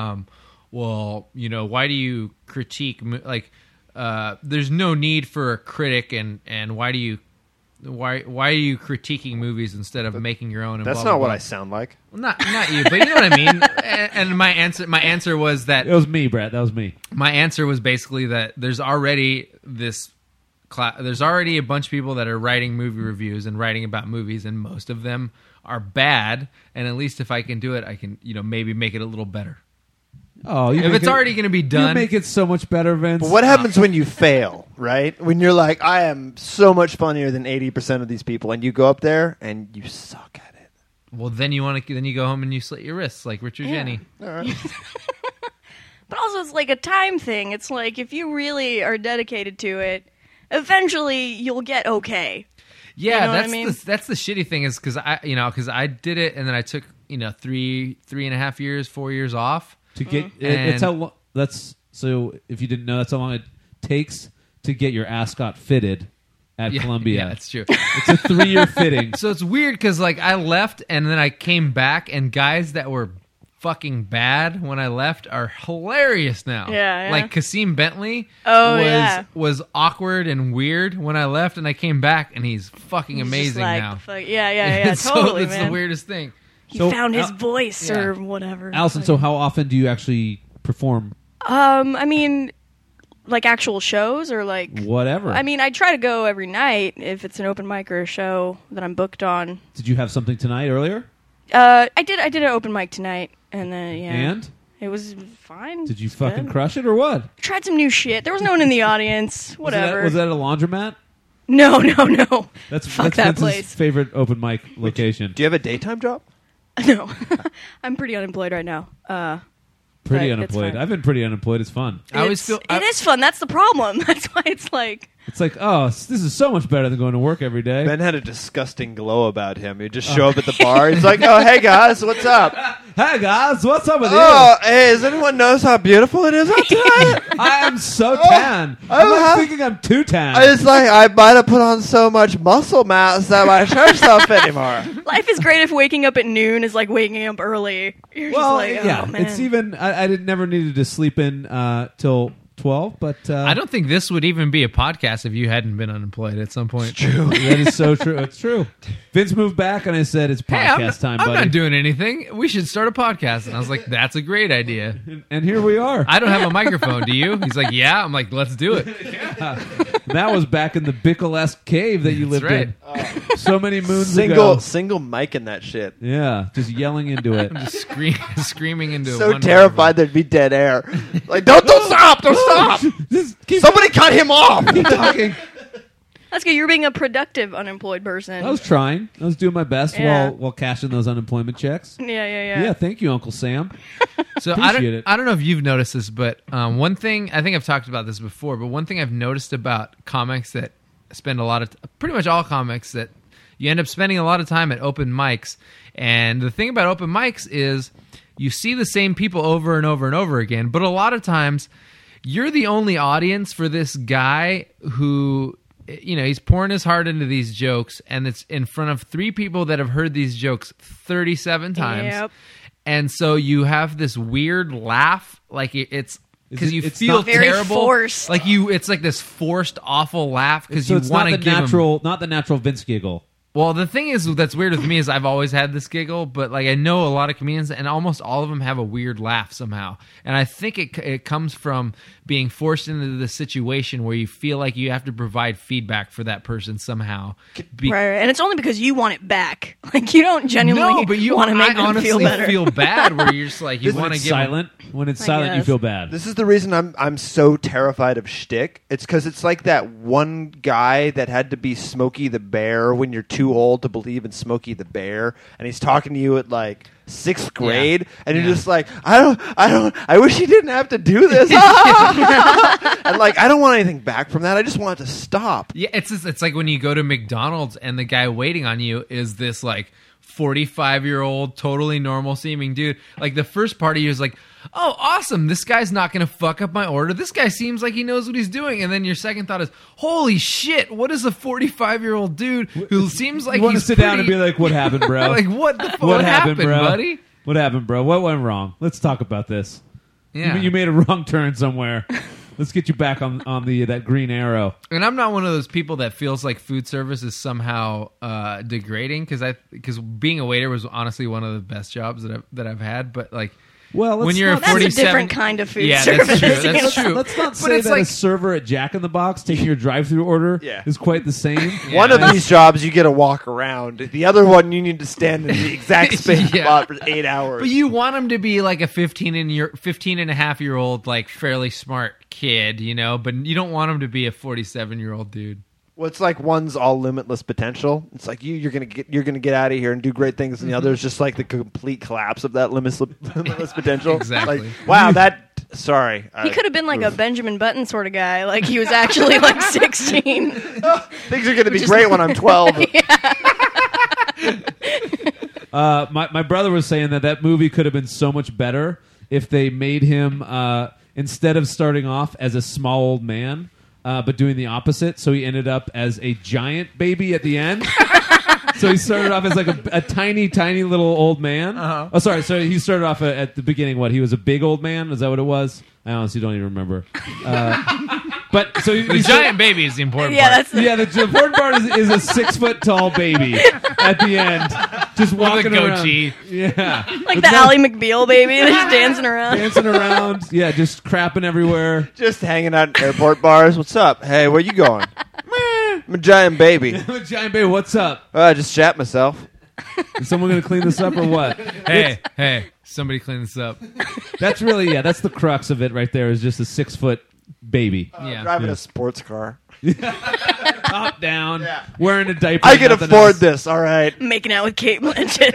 why do you critique? There's no need for a critic, and why are you critiquing movies instead of making your own? And That's blah, blah, not what blah. I sound like. Well, not you, but you know what I mean. And my answer was that It was me, Brett. That was me. my answer was basically that there's already there's already a bunch of people that are writing movie reviews and writing about movies, and most of them are bad. And at least if I can do it, I can maybe make it a little better. Oh, If it's already going to be you done, make it so much better, Vince. But what happens when you fail, right? When you're like, I am so much funnier than 80% of these people, and you go up there and you suck at it. well, then you go home and you slit your wrists like Richard Jenny. All right. But also, it's like a time thing. It's like if you really are dedicated to it, eventually you'll get okay. Yeah, You know what that's I mean? that's the shitty thing is because I did it and then I took 3.5 years, 4 years off. to get Mm-hmm. it's how long. That's so. If you didn't know, that's how long it takes to get your ascot fitted at Columbia. Yeah, that's true. It's a 3-year fitting. So it's weird because like I left and then I came back and guys that were fucking bad when I left are hilarious now. Yeah, yeah. Like Kasim Bentley Oh, yeah. was awkward and weird when I left and I came back and he's fucking It's just amazing like, now. Yeah, So totally, it's man. the weirdest thing. He So, found his Al- voice yeah. or whatever. Allison, so how often do you actually perform? I mean, like actual shows or like. Whatever. I mean, I try to go every night if it's an open mic or a show that I'm booked on. Did you have something tonight earlier? I did an open mic tonight, and then And it was fine. did you It's good. fucking crush it or what? Tried some new shit. There was no one in the audience. Whatever. Was that a laundromat? No. That's Fuck that's that Vince's place. favorite open mic location. Do you have a daytime job? No. I'm pretty unemployed right now. Pretty but it's unemployed. fine. I've been pretty unemployed. It's fun. I always feel It is fun. That's the problem. That's why it's like... It's like, oh, this is so much better than going to work every day. Ben had a disgusting glow about him. He'd just show up at the bar. He's like, "Oh, hey guys, what's up? Hey guys, what's up with Oh, hey, does anyone notice how beautiful it is out tonight?" you? I am so tan. I'm like thinking I'm too tan. It's like I might have put on so much muscle mass that my shirt don't fit anymore. Life is great if waking up at noon is like waking up early. You're well, just like, yeah, oh, man. it's even. I never needed to sleep in till 12, but I don't think this would even be a podcast if you hadn't been unemployed at some point. True. That is so true. It's true. Vince moved back, and I said it's Hey, podcast time, I'm buddy. not doing anything. We should start a podcast. And I was like, that's a great idea. And here we are. I don't have a microphone. Do you? He's like, yeah. I'm like, let's do it. That was back in the Bicklesque cave that you That's lived in. So many moons ago. Single mic in that shit. Yeah, just yelling into it. Just screaming into So one terrified there'd be dead air. Like, don't stop! Don't stop! Just keep Somebody cut him off! talking. That's good. You're being a productive unemployed person. I was trying. I was doing my best Yeah. while cashing those unemployment checks. Yeah. Yeah, thank you, Uncle Sam. So Appreciate it. I don't know if you've noticed this, but one thing, I think I've talked about this before, but one thing I've noticed about comics that spend pretty much all comics, that you end up spending a lot of time at open mics. And the thing about open mics is you see the same people over and over and over again, but a lot of times you're the only audience for this guy who, you know, he's pouring his heart into these jokes, and it's in front of 3 people that have heard these jokes 37 times. Yep. And so you have this weird laugh, like it's because you it's feel not- Very terrible, forced. like it's like this forced, awful laugh because So you it's want not to the give him. natural, not the natural Vince giggle. Well, the thing is that's weird with me is I've always had this giggle, but like I know a lot of comedians, and almost all of them have a weird laugh somehow. And I think it comes from being forced into the situation where you feel like you have to provide feedback for that person somehow. Right. And it's only because you want it back. Like, you don't genuinely No, but you want to make I them honestly feel better. bad where you're just like you This- want When to it's give 'em- silent, when it's I silent, you guess. feel bad. This is the reason I'm so terrified of shtick. It's because it's like that one guy that had to be Smokey the Bear when you're too old to believe in Smokey the Bear, and he's talking to you at like 6th grade, and you're Yeah. just like, I wish he didn't have to do this. And like, I don't want anything back from that. I just want it to stop. Yeah, it's like when you go to McDonald's and the guy waiting on you is this like 45-year-old, totally normal seeming dude. Like the first part of you is like, oh, awesome, this guy's not going to fuck up my order. This guy seems like he knows what he's doing. And then your second thought is, holy shit, what is a 45-year-old dude who seems like you want to he's sit down and be pretty- like, "What happened, bro? like what the fuck what happened, bro? buddy? What happened, bro? What went wrong? Let's talk about this. Yeah. You made a wrong turn somewhere. Let's get you back on the that green arrow." And I'm not one of those people that feels like food service is somehow degrading because being a waiter was honestly one of the best jobs that I've had. But like Well, let's when you're not, That's a 47, different kind of food yeah, service. that's true. you know? That's true. let's not But say it's that a like server at Jack in the Box taking your drive-through order Yeah. is quite the same. One of these jobs you get to walk around. The other one you need to stand in the exact same Yeah. spot for 8 hours. But you want him to be like a 15 and a half year old, like fairly smart kid, you know, but you don't want him to be a 47-year-old dude. Well, it's like one's all limitless potential. It's like you're gonna get out of here and do great things, and the other is just like the complete collapse of that limitless potential. Exactly. Like, wow, that. Sorry, He could have been like a Benjamin Button sort of guy. Like, he was actually like 16. Things are gonna be great when I'm 12. My brother was saying that movie could have been so much better if they made him instead of starting off as a small old man, but doing the opposite. So he ended up as a giant baby at the end. So he started off as like a tiny, tiny little old man. Uh-huh. Oh, sorry. So he started off at the beginning. What, he was a big old man? Is that what it was? I honestly don't even remember. But so The giant baby is the important Yeah, part. that's yeah, the important part is a 6 foot tall baby at the end, just walking around. goatee. Yeah, like the Ally McBeal baby that's just dancing around. dancing around. Yeah, just crapping everywhere. Just hanging out in airport bars. What's up? Hey, where you going? I'm a giant baby. Giant baby, what's up? I just shat myself. Is someone going to clean this up or what? Hey, somebody clean this up. That's really that's the crux of it right there. Is just a 6 foot baby. Yeah. Driving a sports car. Top down, wearing a diaper. I can nothing afford else. this. All right. Making out with Kate Blanchett.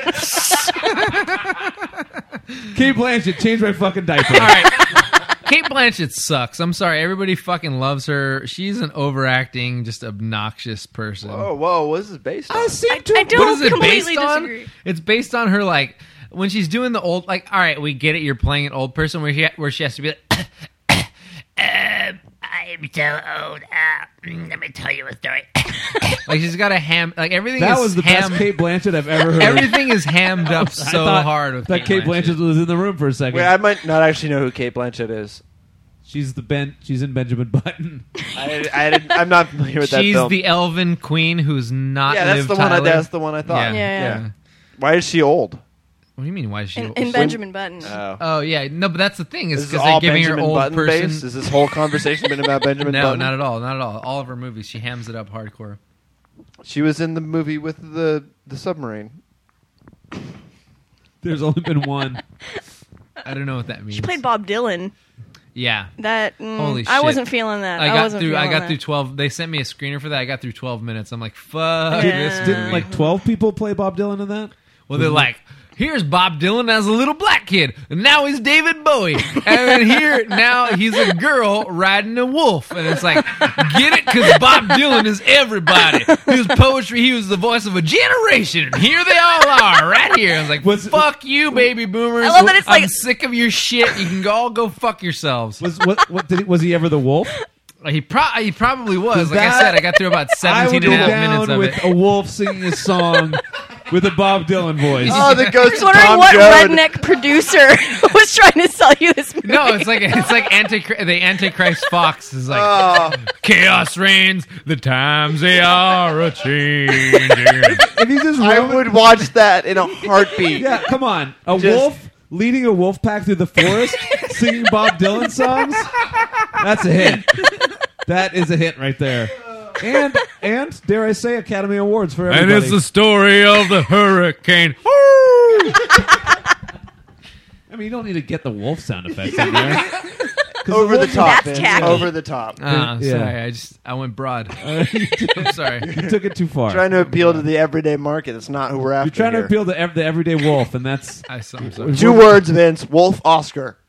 Kate Blanchett, change my fucking diaper. All right. Kate Blanchett sucks. I'm sorry. Everybody fucking loves her. She's an overacting, just obnoxious person. Whoa! What is this based on? I What don't is it completely based on? disagree. It's based on her, like, when she's doing the old, like, all right, we get it. You're playing an old person where she has to be like, I'm so old. Let me tell you a story. Like, she's got a ham. Like, everything That is was the ham. best Kate Blanchett I've ever heard. Everything is hammed up so I thought hard with that Kate Blanchett was in the room for a second. Wait, I might not actually know who Kate Blanchett is. She's in Benjamin Button. I'm not familiar with that She's film. the Elven queen who's not. Yeah, that's Liv the one. Tyler. That's the one I thought. Yeah. Why is she old? What do you mean? Why is she? In Benjamin Button. Oh yeah, no, but that's the thing is Is this because they're all giving Benjamin her old Button person. based? Is this whole conversation been about Benjamin No, Button? not at all. Not at all. All of her movies, she hams it up hardcore. She was in the movie with the submarine. There's only been one. I don't know what that means. She played Bob Dylan. Yeah. That Holy shit. I wasn't feeling that. I got wasn't through 12. They sent me a screener for that. I got through 12 minutes. I'm like, fuck Yeah. this Didn't movie. like 12 people play Bob Dylan in that? Well, they're like, here's Bob Dylan as a little black kid, and now he's David Bowie. And then here, now he's a girl riding a wolf. And it's like, get it? Because Bob Dylan is everybody. His poetry, he was the voice of a generation. And here they all are, right here. I was like, fuck you, baby boomers. I love that it's I'm like- sick of your shit. You can all go fuck yourselves. Was he ever the wolf? He probably was. Like I That- said, I got through about I 17 would and go a half down minutes of with it. a wolf singing a song with a Bob Dylan voice. Oh, the I ghost was of wondering Tom what Joad. redneck producer was trying to sell you this movie. No, it's like the Antichrist Fox is like Oh, chaos reigns, the times they are a changing. If he just I roam- would watch that in a heartbeat. Yeah, come on. A Just- wolf leading a wolf pack through the forest singing Bob Dylan songs? That's a hit. That is a hit right there. And dare I say, Academy Awards for everybody. And it's the story of the hurricane. I mean, you don't need to get the wolf sound effects in there. 'Cause Over the wolf- top, That's Vince. tacky. Over the top. Ah, Yeah. sorry, I went broad. I'm sorry. You took it too far. Trying to appeal to the everyday market. That's not who we're after. You're trying to here. appeal to the everyday wolf, and that's I'm sorry. 2 words, Vince. Wolf Oscar.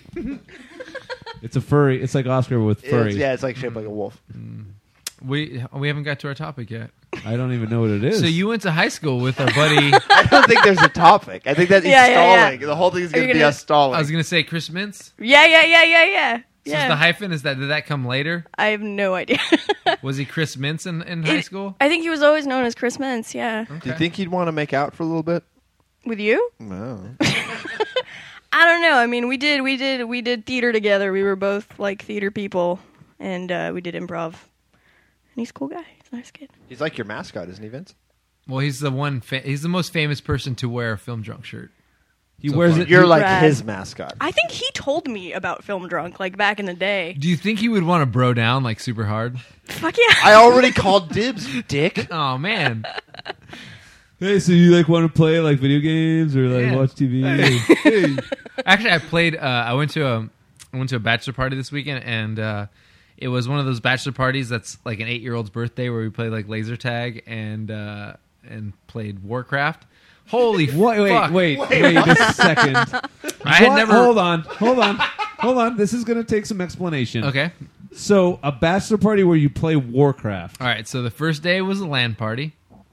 it's a furry. It's like Oscar with furry. It's like shaped like a wolf. We haven't got to our topic yet. I don't even know what it is. So you went to high school with our buddy. I don't think there's a topic. I think that he's Yeah, yeah, stalling. The whole thing is Are you going to be gonna- us stalling. I was gonna say Chris Mintz. Yeah. So is the hyphen did that come later? I have no idea. Was he Chris Mintz in high school? I think he was always known as Chris Mintz, yeah. Do you think he'd want to make out for a little bit? With you? No. I don't know. I mean, we did theater together. We were both like theater people, and we did improv. And he's a cool guy. He's a nice kid. He's like your mascot, isn't he, Vince? Well, he's the one. He's the most famous person to wear a film drunk shirt. he so wears far. it. You're like Rad. his mascot. I think he told me about Film Drunk, like back in the day. Do you think he would want to bro down like super hard? Fuck yeah. I already called dibs, you dick. Oh man, Hey, so you like want to play like video games or like Yeah. watch TV? Hey. actually, I played. I went to a bachelor party this weekend, and it was one of those bachelor parties that's like an 8-year-old's birthday where we played like laser tag and played Warcraft. Holy fuck! Wait a second. I had What? never. Hold on. This is going to take some explanation. Okay. So, a bachelor party where you play Warcraft. All right. So the first day was a LAN party.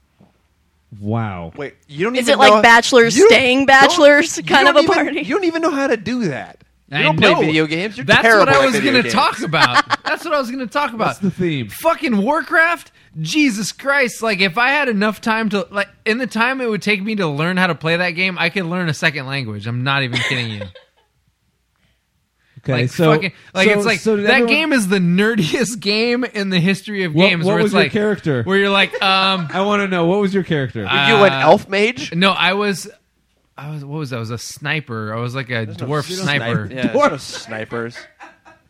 Wow. Wait, you don't Is even it like know- bachelors you staying don't- bachelors you kind of don't a even- party? You don't even know how to do that. You I don't know. play video games. You're That's terrible what I at was video going to games. talk about. That's what I was going to talk about. That's the theme. Fucking Warcraft? Jesus Christ. Like, if I had enough time to, like, in the time it would take me to learn how to play that game, I could learn a second language. I'm not even kidding you. Okay, Like, so fucking, like, so- it's like, so did that everyone- game is the nerdiest game in the history of What- games. what where was it's your like, character? Where you're like, I want to know, what was your character? Were you an elf mage? No, I was, what was I? I was a sniper. I was like a dwarf There's no sniper. Yeah, there's no snipers. they don't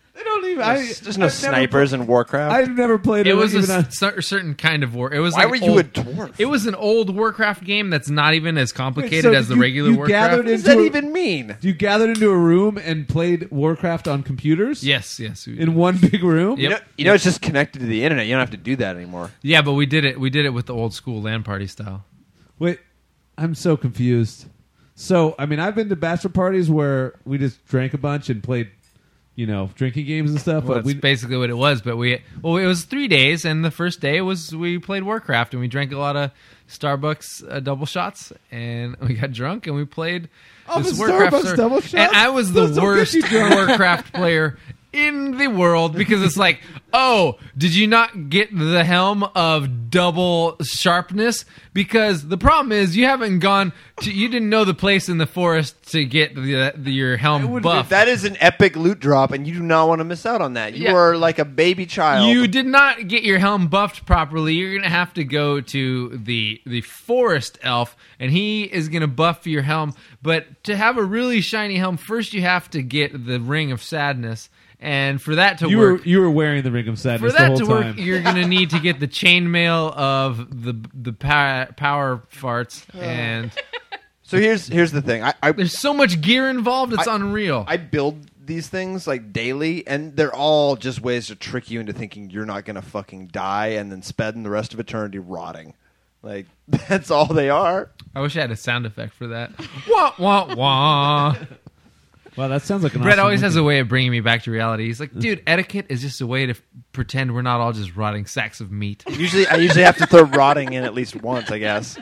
don't even. There's no snipers in Warcraft. I've never played it. It was even on- a certain kind of war. It was Why like were you old, a dwarf? It was an old Warcraft game that's not even as complicated so as the you- regular you Warcraft. gathered What does into that a- even mean? You gathered into a room and played Warcraft on computers. Yes. In one big room. Yep. You know, it's just connected to the internet. You don't have to do that anymore. Yeah, but we did it. We did it with the old school LAN party style. Wait, I'm so confused. So, I mean, I've been to bachelor parties where we just drank a bunch and played, drinking games and stuff. Well, but that's basically what it was. But it was 3 days, and the first day we played Warcraft, and we drank a lot of Starbucks double shots, and we got drunk, and we played this the Warcraft. Starbucks double shots? And I was the Those don't get worst you drunk. Warcraft player in the world because it's like, oh, did you not get the helm of double sharpness? Because the problem is you didn't know the place in the forest to get your helm buff. That is an epic loot drop, and you do not want to miss out on that. You Yeah. are like a baby child. You did not get your helm buffed properly. You're going to have to go to the forest elf, and he is going to buff your helm. But to have a really shiny helm, first you have to get the Ring of Sadness. And for that to work, you were wearing the Ring of Sadness for that the whole to work, time. you're going to need to get the chainmail of the power farts. And So here's the thing. there's so much gear involved, it's unreal. I build these things like daily, and they're all just ways to trick you into thinking you're not going to fucking die and then spend the rest of eternity rotting. Like, that's all they are. I wish I had a sound effect for that. Wah, wah, wah. Wow, that sounds like an Brett awesome always has movie. a way of bringing me back to reality. He's like, dude, etiquette is just a way to pretend we're not all just rotting sacks of meat. I usually have to throw rotting in at least once, I guess.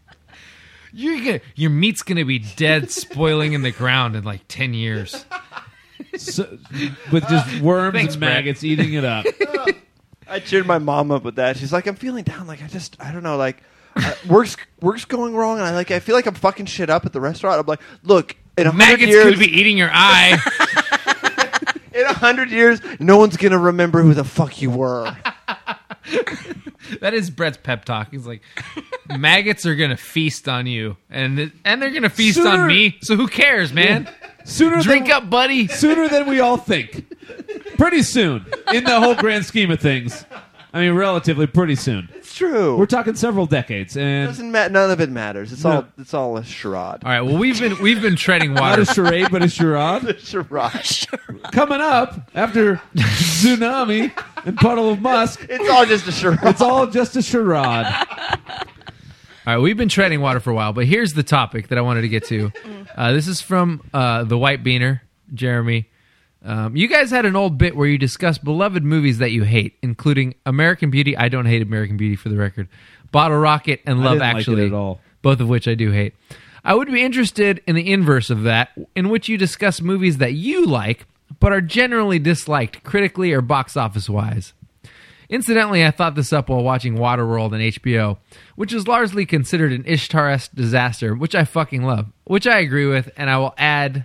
Your meat's going to be dead, spoiling in the ground in like 10 years. So, with just worms Thanks, and Brett. maggots eating it up. I cheered my mom up with that. She's like, I'm feeling down. Like, I don't know. Like, work's going wrong, and I feel like I'm fucking shit up at the restaurant. I'm like, look, in 100 Maggots years, could be eating your eye. in 100 years, no one's gonna remember who the fuck you were. That is Brett's pep talk. He's like, maggots are going to feast on you, and they're going to feast Sooner- on me, so who cares, man? Drink than, up, buddy. Sooner than we all think. Pretty soon, in the whole grand scheme of things. I mean, relatively pretty soon. It's true. We're talking several decades, and None of it matters. It's all a charade. All right, well, we've been treading not water. a charade, but a charade. Charade. Coming up after Tsunami and Puddle of Musk, It's all just a charade. it's all just a charade. All right, we've been treading water for a while, but here's the topic that I wanted to get to. This is from the White Beaner, Jeremy. You guys had an old bit where you discussed beloved movies that you hate, including American Beauty. I don't hate American Beauty, for the record. Bottle Rocket and Love didn't like it Actually, at all. both of which I do hate. I would be interested in the inverse of that, in which you discuss movies that you like, but are generally disliked critically or box office-wise. Incidentally, I thought this up while watching Waterworld on HBO, which is largely considered an Ishtar-esque disaster, which I fucking love, which I agree with, and I will add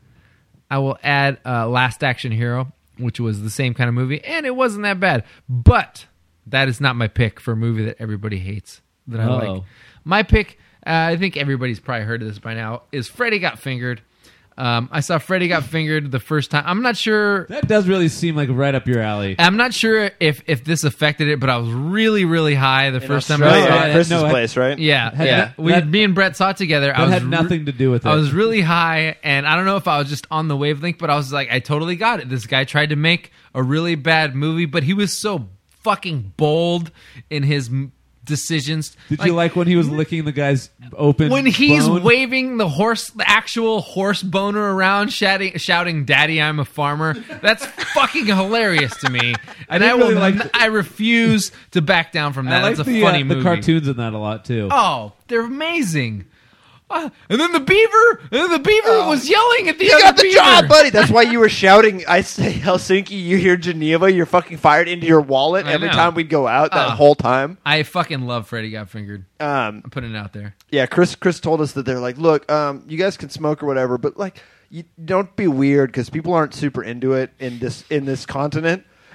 Last Action Hero, which was the same kind of movie, and it wasn't that bad. But that is not my pick for a movie that everybody hates, that I like. Uh-oh. My pick, I think everybody's probably heard of this by now, is Freddy Got Fingered. I saw Freddy Got Fingered the first time. I'm not sure... That does really seem like right up your alley. I'm not sure if this affected it, but I was really, really high the first time I Australia, saw at it. Chris's No, place, right? Yeah. that- Me and Brett saw it together. That had nothing to do with it. I was really high, and I don't know if I was just on the wavelength, but I was like, I totally got it. This guy tried to make a really bad movie, but he was so fucking bold in his decisions. Did you like when he was licking the guy's open when he's bone? waving the actual horse boner around, shouting, "Daddy, I'm a farmer"? That's fucking hilarious to me, and didn't really I refuse to back down from that. I like That's a the, funny the movie. cartoons in that a lot too. Oh, they're amazing. And then the beaver was yelling at the You other got the beaver. job, buddy. That's why you were shouting. I say Helsinki, you hear Geneva, you're fucking fired into your wallet I every know. time we'd go out. That Oh. whole time. I fucking love Freddy Got Fingered. I'm putting it out there. Yeah, Chris told us that they're like, look, you guys can smoke or whatever, but like, you don't be weird because people aren't super into it in this continent.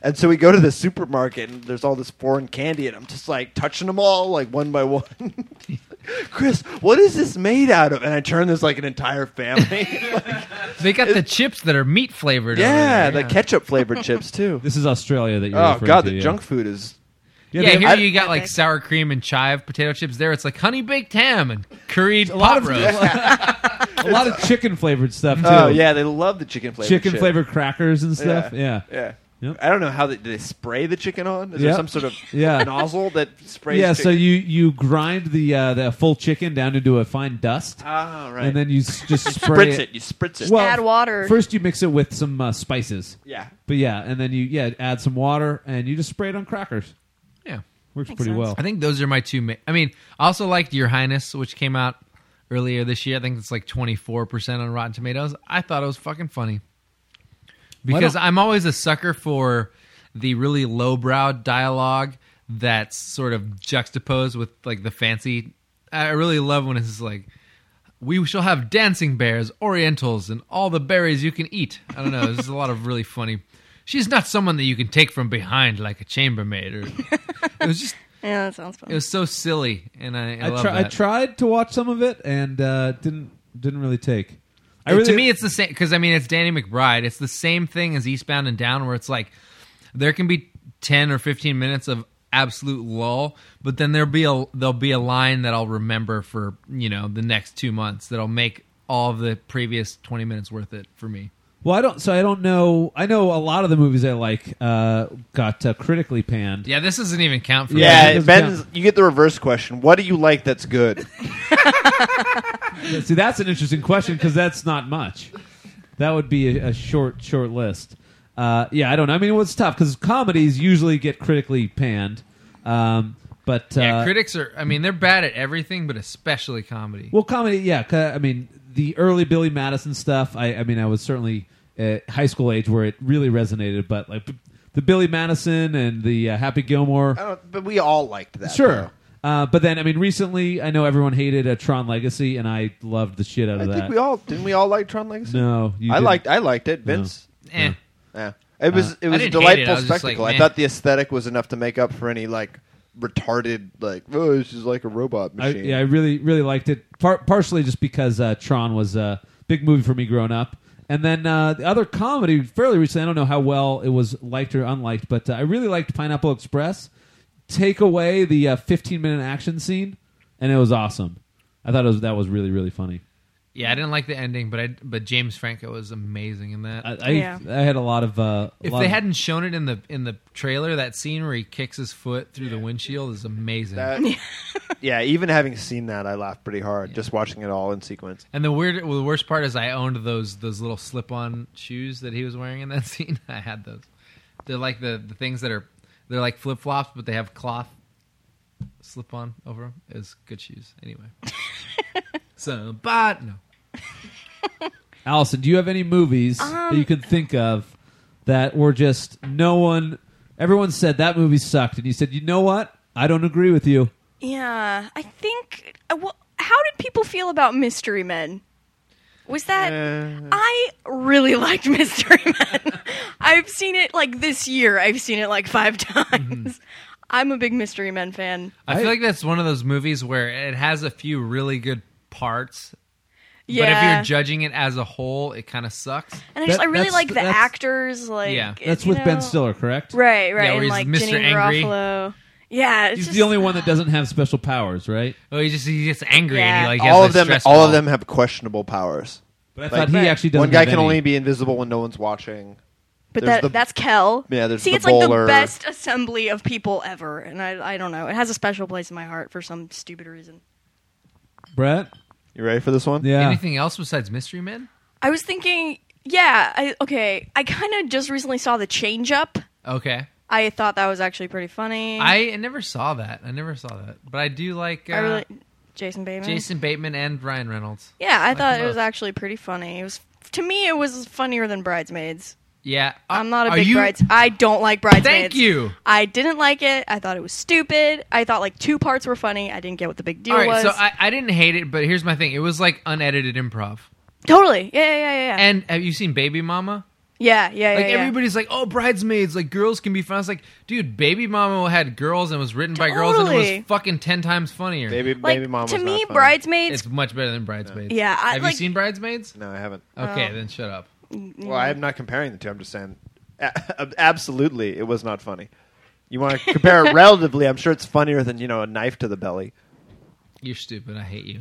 And so we go to the supermarket, and there's all this foreign candy, and I'm just like touching them all, like one by one. Chris, what is this made out of? And I turn this like an entire family. They got the chips that are meat flavored. Yeah, over there, the ketchup flavored chips too. This is Australia that you're Oh referring god, to, the yeah. junk food is. Yeah, here I- you got like sour cream and chive potato chips. There, it's like honey baked ham and curried lot pot of- roast. A lot of chicken flavored stuff too. Oh yeah, they love the chicken flavored. chicken shit. flavored crackers and stuff. Yeah. Yeah. Yep. I don't know how do they spray the chicken on. Is there Yep. some sort of Yeah. nozzle that sprays? Yeah, chicken? so you grind the full chicken down into a fine dust, Ah, right. and then you just spray spritz it. You spritz it. Well, Add water. First, you mix it with some spices. yeah. But yeah, and then you add some water, and you just spray it on crackers. Yeah. Works Makes pretty sense. well. I think those are my two. I mean, I also liked Your Highness, which came out earlier this year. I think it's like 24% on Rotten Tomatoes. I thought it was fucking funny because I'm always a sucker for the really lowbrow dialogue that's sort of juxtaposed with like the fancy. I really love when it's like, "We shall have dancing bears, orientals, and all the berries you can eat." I don't know. There's a lot of really funny. She's not someone that you can take from behind like a chambermaid. Or it was just. Yeah, that sounds fun. It was so silly, and I love I that. tried to watch some of it, and didn't really take. To me, it's the same because I mean it's Danny McBride. It's the same thing as Eastbound and Down, where it's like there can be 10 or 15 minutes of absolute lull, but then there'll be a line that I'll remember for the next 2 months that'll make all of the previous 20 minutes worth it for me. Well, I don't know. I know a lot of the movies I like got critically panned. Yeah, this doesn't even count for me. Yeah, it Yeah, doesn't Ben's. count. You get the reverse question. What do you like that's good? See, that's an interesting question because that's not much. That would be a short list. Yeah, I don't know. I mean, it was tough because comedies usually get critically panned. But critics are. I mean, they're bad at everything, but especially comedy. well, comedy, yeah. I mean, the early Billy Madison stuff. I mean, I was certainly at high school age where it really resonated. But like the Billy Madison and the Happy Gilmore, But we all liked that. sure. But then, I mean, recently I know everyone hated Tron Legacy, and I loved the shit out I of think that. we all didn't. We all like Tron Legacy. No, you I didn't. liked it. Vince. Eh. Yeah. It was a didn't hate it. delightful I was just spectacle. like, I meh. thought the aesthetic was enough to make up for any like retarded this is like a robot machine. I really liked it. Partially just because Tron was a big movie for me growing up, and then the other comedy fairly recently. I don't know how well it was liked or unliked, but I really liked Pineapple Express. Take away the 15-minute action scene, and it was awesome. I thought that was really, really funny. Yeah, I didn't like the ending, but James Franco was amazing in that. I had a lot of. If they hadn't shown it in the trailer, that scene where he kicks his foot through the windshield is amazing. Yeah, even having seen that, I laughed pretty hard just watching it all in sequence. And the worst part is I owned those little slip-on shoes that he was wearing in that scene. I had those. They're like the things that are they're like flip-flops, but they have cloth slip-on over them. It's good shoes anyway. No. Allison, do you have any movies that you can think of that were just everyone said that movie sucked, and you said, you know what? I don't agree with you. Yeah, I think. How did people feel about Mystery Men? Was that? I really liked Mystery Men. I've seen it like this year. I've seen it like 5 times. I'm a big Mystery Men fan. I feel like that's one of those movies where it has a few really good parts. Yeah. But if you're judging it as a whole, it kind of sucks. And I really that's- like the that's- actors. Like Yeah. That's you with Ben know- Stiller, correct? Right, Yeah, right. where and he's like Mr. Jenny Angry. Garofalo. Yeah, it's He's just, the only one that doesn't have special powers, right? Oh, he gets angry Yeah. and he like has All a of them, stress all ball. of them have questionable powers. But I Like, thought he Right. actually doesn't. One guy have can any. only be invisible when no one's watching. But There's that's Kel. Yeah, there's See, the it's like the bowler. best assembly of people ever, and I don't know. It has a special place in my heart for some stupid reason. Brett. You ready for this one? Yeah. Anything else besides Mystery Men? I was thinking, yeah, I kind of just recently saw The Change Up. Okay. I thought that was actually pretty funny. I never saw that. But I do like I really Jason Bateman. Jason Bateman and Ryan Reynolds. Yeah, I like thought them it was both. actually pretty funny. It was to me, it was funnier than Bridesmaids. Yeah. I'm not a Are big you- Brides. I don't like Bridesmaids. Thank you. I didn't like it. I thought it was stupid. I thought like 2 parts were funny. I didn't get what the big deal All right, was. so I didn't hate it, but here's my thing. It was like unedited improv. Totally. Yeah. And have you seen Baby Mama? Yeah. Like everybody's like, oh, Bridesmaids, like girls can be fun. I was like, dude, Baby Mama had girls and was written by girls and it Totally. was fucking 10 times funnier. Baby Mama. to was me, not funny. Bridesmaids. It's much better than Bridesmaids. Yeah, Have you seen Bridesmaids? No, I haven't. Okay, then shut up. Well, I'm not comparing the two. I'm just saying, absolutely, it was not funny. You want to compare it relatively? I'm sure it's funnier than a knife to the belly. You're stupid. I hate you.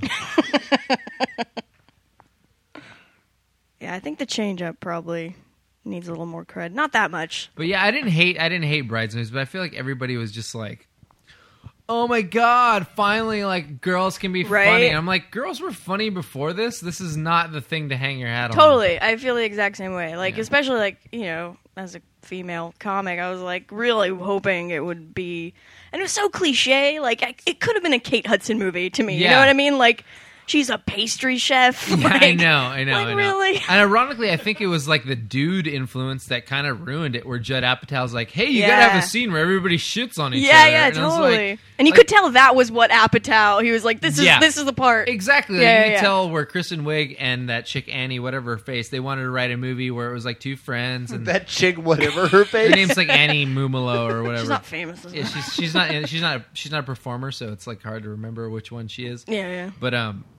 Yeah, I think the change up probably needs a little more cred. Not that much. But yeah, I didn't hate Bridesmaids, but I feel like everybody was just like, oh my god, finally, like, girls can be Right? funny. And I'm like, girls were funny before this? This is not the thing to hang your hat on. Totally. I feel the exact same way. Like, Yeah. especially, like, as a female comic, I was, like, really hoping it would be... And it was so cliche. Like, it could have been a Kate Hudson movie to me. You Yeah. know what I mean? Like, she's a pastry chef. Yeah, Like, I know. Like, really? And ironically, I think it was like the dude influence that kind of ruined it, where Judd Apatow's like, hey, you gotta Yeah. have a scene where everybody shits on each Yeah, other. yeah, And I was totally. like- And you like- could tell that was what Apatow... He was like, this is the part. Exactly. Yeah, you could yeah. tell where Kristen Wiig and that chick Annie, whatever her face, they wanted to write a movie where it was like two friends and That chick, whatever her face. her name's like Annie Mumolo or whatever. She's not famous. Yeah, she's not a performer, so it's like hard to remember which one she is. Yeah. But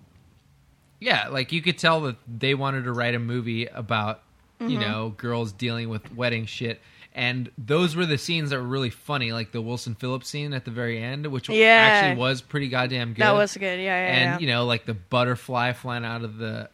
yeah, like you could tell that they wanted to write a movie about girls dealing with wedding shit, and those were the scenes that were really funny, like the Wilson Phillips scene at the very end, which Yeah. actually was pretty goddamn good. That was good. Yeah. And like the butterfly flying out of the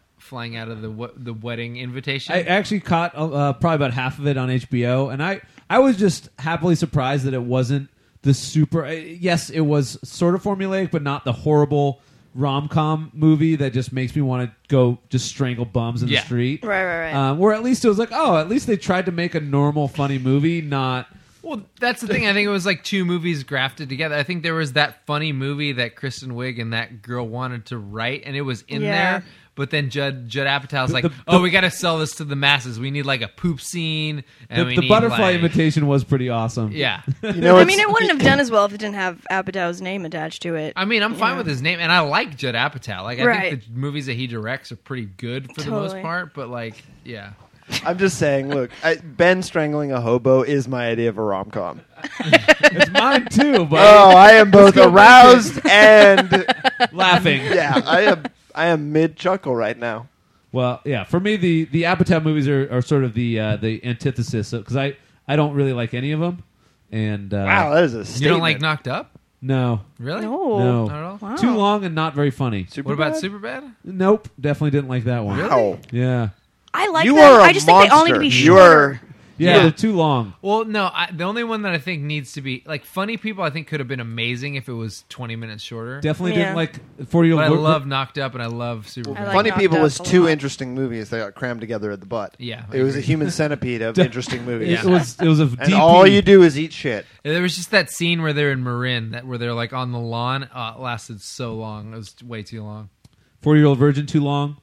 wedding invitation. I actually caught probably about half of it on HBO, and I was just happily surprised that it wasn't the super. Yes, it was sort of formulaic, but not the horrible rom-com movie that just makes me want to go just strangle bums in the street. Right. Where at least it was like, oh, at least they tried to make a normal, funny movie, not. Well, that's the thing. I think it was like two movies grafted together. I think there was that funny movie that Kristen Wiig and that girl wanted to write, and it was in there. But then Judd Apatow's like, we got to sell this to the masses. We need like a poop scene. And The butterfly invitation was pretty awesome. Yeah. I mean, it wouldn't have done as well if it didn't have Apatow's name attached to it. I mean, I'm fine with his name, and I like Judd Apatow. Like, I Right. think the movies that he directs are pretty good for the most part. But like, yeah. I'm just saying, look, Ben strangling a hobo is my idea of a rom-com. It's mine too, but I am both aroused and laughing. Yeah, I am mid-chuckle right now. Well, yeah, for me, the Apatow movies are sort of the antithesis, because I don't really like any of them. And Wow, that is a statement. You don't like Knocked Up? No. Really? No. Not at all? Wow. Too long and not very funny. What about Superbad? Nope, definitely didn't like that one. Wow. Yeah. I like You them. are a I just think they all need to be monster. shorter. Yeah, they're too long. Well, no, the only one that I think needs to be like Funny People. I think could have been amazing if it was 20 minutes shorter. Definitely Yeah. didn't like 40-year-old. But I love Knocked Up and I love Superbad. I like Funny Knocked People Up was a two lot. interesting movies that got crammed together at the butt. Yeah, I It was a agree. human centipede of interesting movies. It was a And DP. all you do is eat shit. There was just that scene where they're in Marin, where they're like on the lawn. It lasted so long; it was way too long. 40-year-old virgin too long.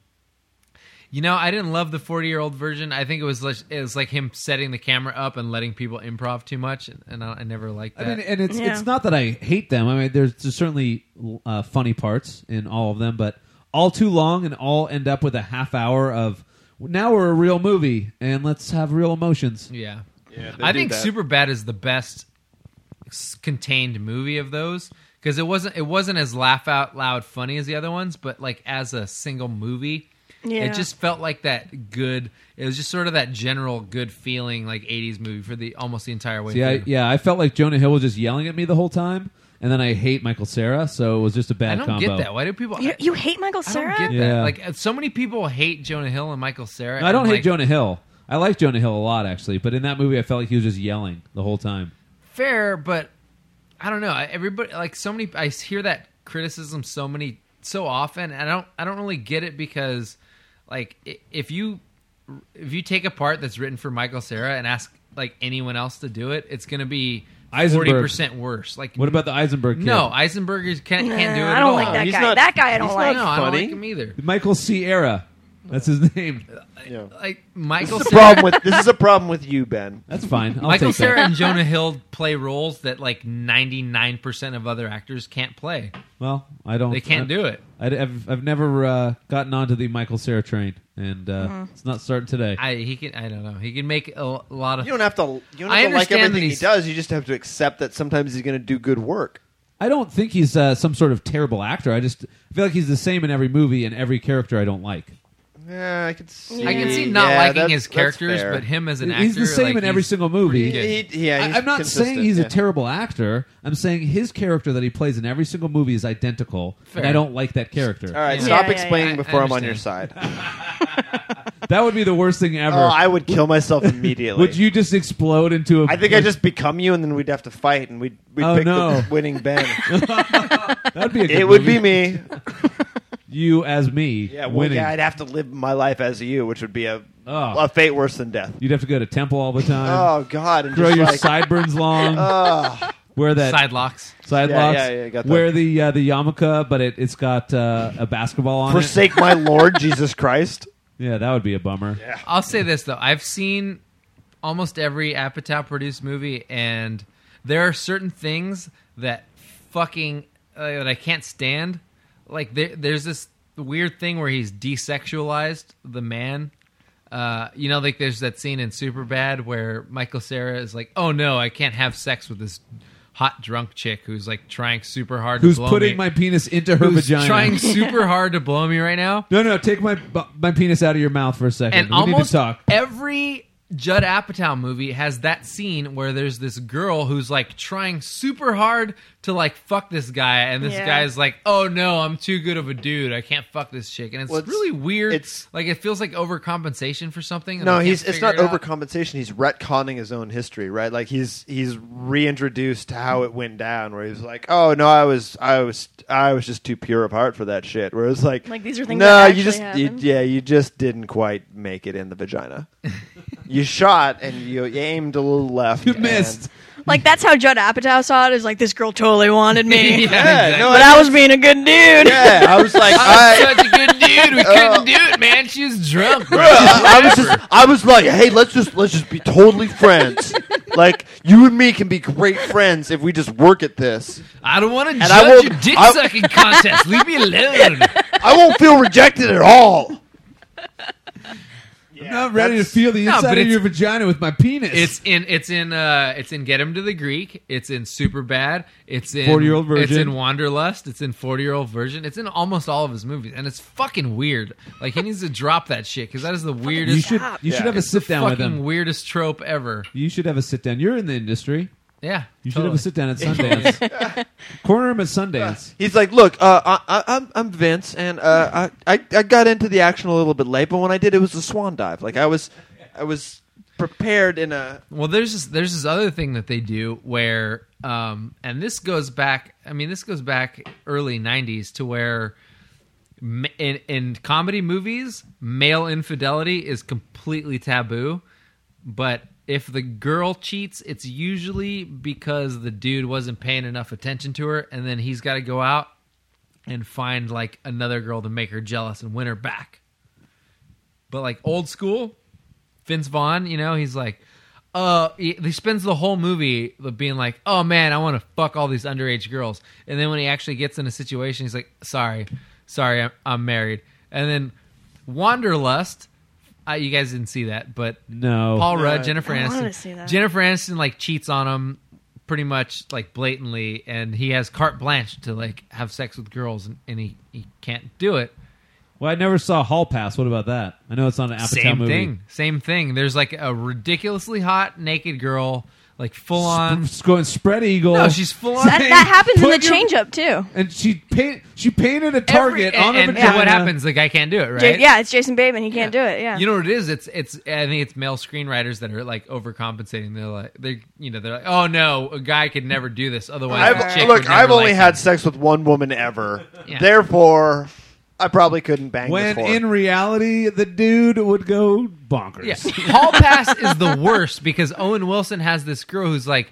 You know, I didn't love the 40-year-old version. I think it was like him setting the camera up and letting people improv too much, and I never liked that. I mean, and it's Yeah. it's not that I hate them. I mean, there's certainly funny parts in all of them, but all too long and all end up with a half hour of now we're a real movie and let's have real emotions. Yeah, Yeah, I think Superbad is the best contained movie of those because it wasn't as laugh out loud funny as the other ones, but like as a single movie. Yeah. It just felt like that good. It was just sort of that general good feeling, like '80s movie for almost the entire way through. I felt like Jonah Hill was just yelling at me the whole time, and then I hate Michael Cera, so it was just a I bad don't combo. get that. Why do people? You hate Michael I Cera? don't get Yeah. that. Like so many people hate Jonah Hill and Michael Cera. No, I don't and, hate like, Jonah Hill. I like Jonah Hill a lot, actually, but in that movie, I felt like he was just yelling the whole time. Fair, but I don't know. Everybody like so many. I hear that criticism so often, and I don't really get it because. Like if you take a part that's written for Michael Cera and ask like anyone else to do it, it's going to be 40% worse. Like What about the Eisenberg kid? no, Eisenberg can't do it. I at don't all. like that He's guy. not- That guy I don't he's like. No, I don't funny. like him either. Michael Cera. That's his name. Yeah. Like Michael This is a Cera, problem with this is a problem with you, Ben. That's fine. I'll Michael take that. Cera and Jonah Hill play roles that like 99% of other actors can't play. Well, I don't. They can't do it. I've never gotten onto the Michael Cera train, and it's not starting today. I don't know. He can make a lot of. You don't have to. You don't I have to like understand everything that he he's- does. You just have to accept that sometimes he's going to do good work. I don't think he's some sort of terrible actor. I feel like he's the same in every movie and every character I don't like. Yeah, I could see. I can see not Yeah, liking that's- his that's characters, fair. but him as an actor, He's the same like, in every he's single movie. pretty good. He's I'm not consistent, saying he's yeah. a terrible actor. I'm saying his character that he plays in every single movie is identical, and I don't like that character. All right, Yeah. stop Yeah, explaining I before I'm on your understand. side. That would be the worst thing ever. Oh, I would kill myself immediately. Would you just explode into a... I think I just become you, and then we'd have to fight, and we'd Oh, pick no. the winning Ben. That would be a good It would movie. be me. You as me Yeah, well, winning. yeah, I'd have to live my life as you, which would be a Oh. fate worse than death. You'd have to go to temple all the time. Oh God, and Grow just your like, sideburns long. Wear that side locks. side Yeah, locks. yeah, got that. Wear the yarmulke, but it's got a basketball on forsake my Lord Jesus Christ. it. Yeah, that would be a bummer. I'll say this though: I've seen almost every Apatow produced movie, and there are certain things that fucking that I can't stand. Like there's this weird thing where he's desexualized the man. Like there's that scene in Superbad where Michael Cera is like, "Oh no, I can't have sex with this hot drunk chick who's like trying super hard Who's to blow putting me. my penis into her who's vagina? trying super hard to blow me right now." No, take my penis out of your mouth for a second. And we need to almost talk. every Judd Apatow movie has that scene where there's this girl who's like trying super hard to like fuck this guy, and this Yeah. guy's like, "Oh no, I'm too good of a dude. I can't fuck this chick." And it's Well, really weird. it's- like it feels like overcompensation for something. and No, I can't it's figure not it out. overcompensation. He's retconning his own history, right? Like he's reintroduced how it went down, where he's like, "Oh no, I was just too pure of heart for that shit." Whereas like Like, these are things no, that you actually just happened. you just didn't quite make it in the vagina. You shot and you aimed a little left. You and- missed. Like, that's how Judd Apatow saw it. Is like, this girl totally wanted me. Yeah, exactly. no, But I was being a good dude. Yeah, I was like, I'm such a good dude. We couldn't do it, man. She was drunk. Bro. I was like, hey, let's just be totally friends. Like you and me can be great friends if we just work at this. I don't want to I judge won't- your dick I- sucking contest. Leave me alone. I won't feel rejected at all. I'm not ready to that's- feel the No, inside but of it's- your vagina with my penis. It's in Get Him to the Greek. It's in Superbad. It's in 40-Year-Old Virgin. It's in Wanderlust. It's in 40-Year-Old Virgin. It's in almost all of his movies, and it's fucking weird. Like he needs to drop that shit because that is the weirdest. you should Yeah. have a it's the sit down with fucking him. weirdest trope ever. You should have a sit down. You're in the industry. Yeah, You should totally. have a sit down at Sundance. Corner him at Sundance. He's like, look, I'm Vince, and I got into the action a little bit late, but when I did, it was a swan dive. Like I was prepared in a. Well, there's this other thing that they do where, and this goes back. I mean, this goes back early '90s to where, in comedy movies, male infidelity is completely taboo. But if the girl cheats, it's usually because the dude wasn't paying enough attention to her, and then he's got to go out and find like another girl to make her jealous and win her back. But like old school, Vince Vaughn, he's like, he spends the whole movie being like, "Oh man, I want to fuck all these underage girls," and then when he actually gets in a situation, he's like, "Sorry, I'm married." And then Wanderlust, you guys didn't see that, but No. Paul Rudd, No. Jennifer I wanted to Aniston, see that. Jennifer Aniston like cheats on him pretty much like blatantly, and he has carte blanche to like have sex with girls, and he can't do it. Well, I never saw Hall Pass. What about that? I know it's on an Apatow movie. Same thing. There's like a ridiculously hot naked girl, like full on. Going spread eagle. No, she's full on. That happens in the Put your- change-up, too. And she painted a target on her and vagina. what happens? The guy can't do it, right? Yeah, it's Jason Bateman. He can't do it, yeah. You know what it is? It's. I think it's male screenwriters that are like overcompensating. They're like, oh no, a guy could never do this. Otherwise, a chick would never I've only like had him. sex with one woman ever. Yeah. Therefore, I probably couldn't bang When before. in reality, the dude would go bonkers. Yeah. Hall Pass is the worst because Owen Wilson has this girl who's like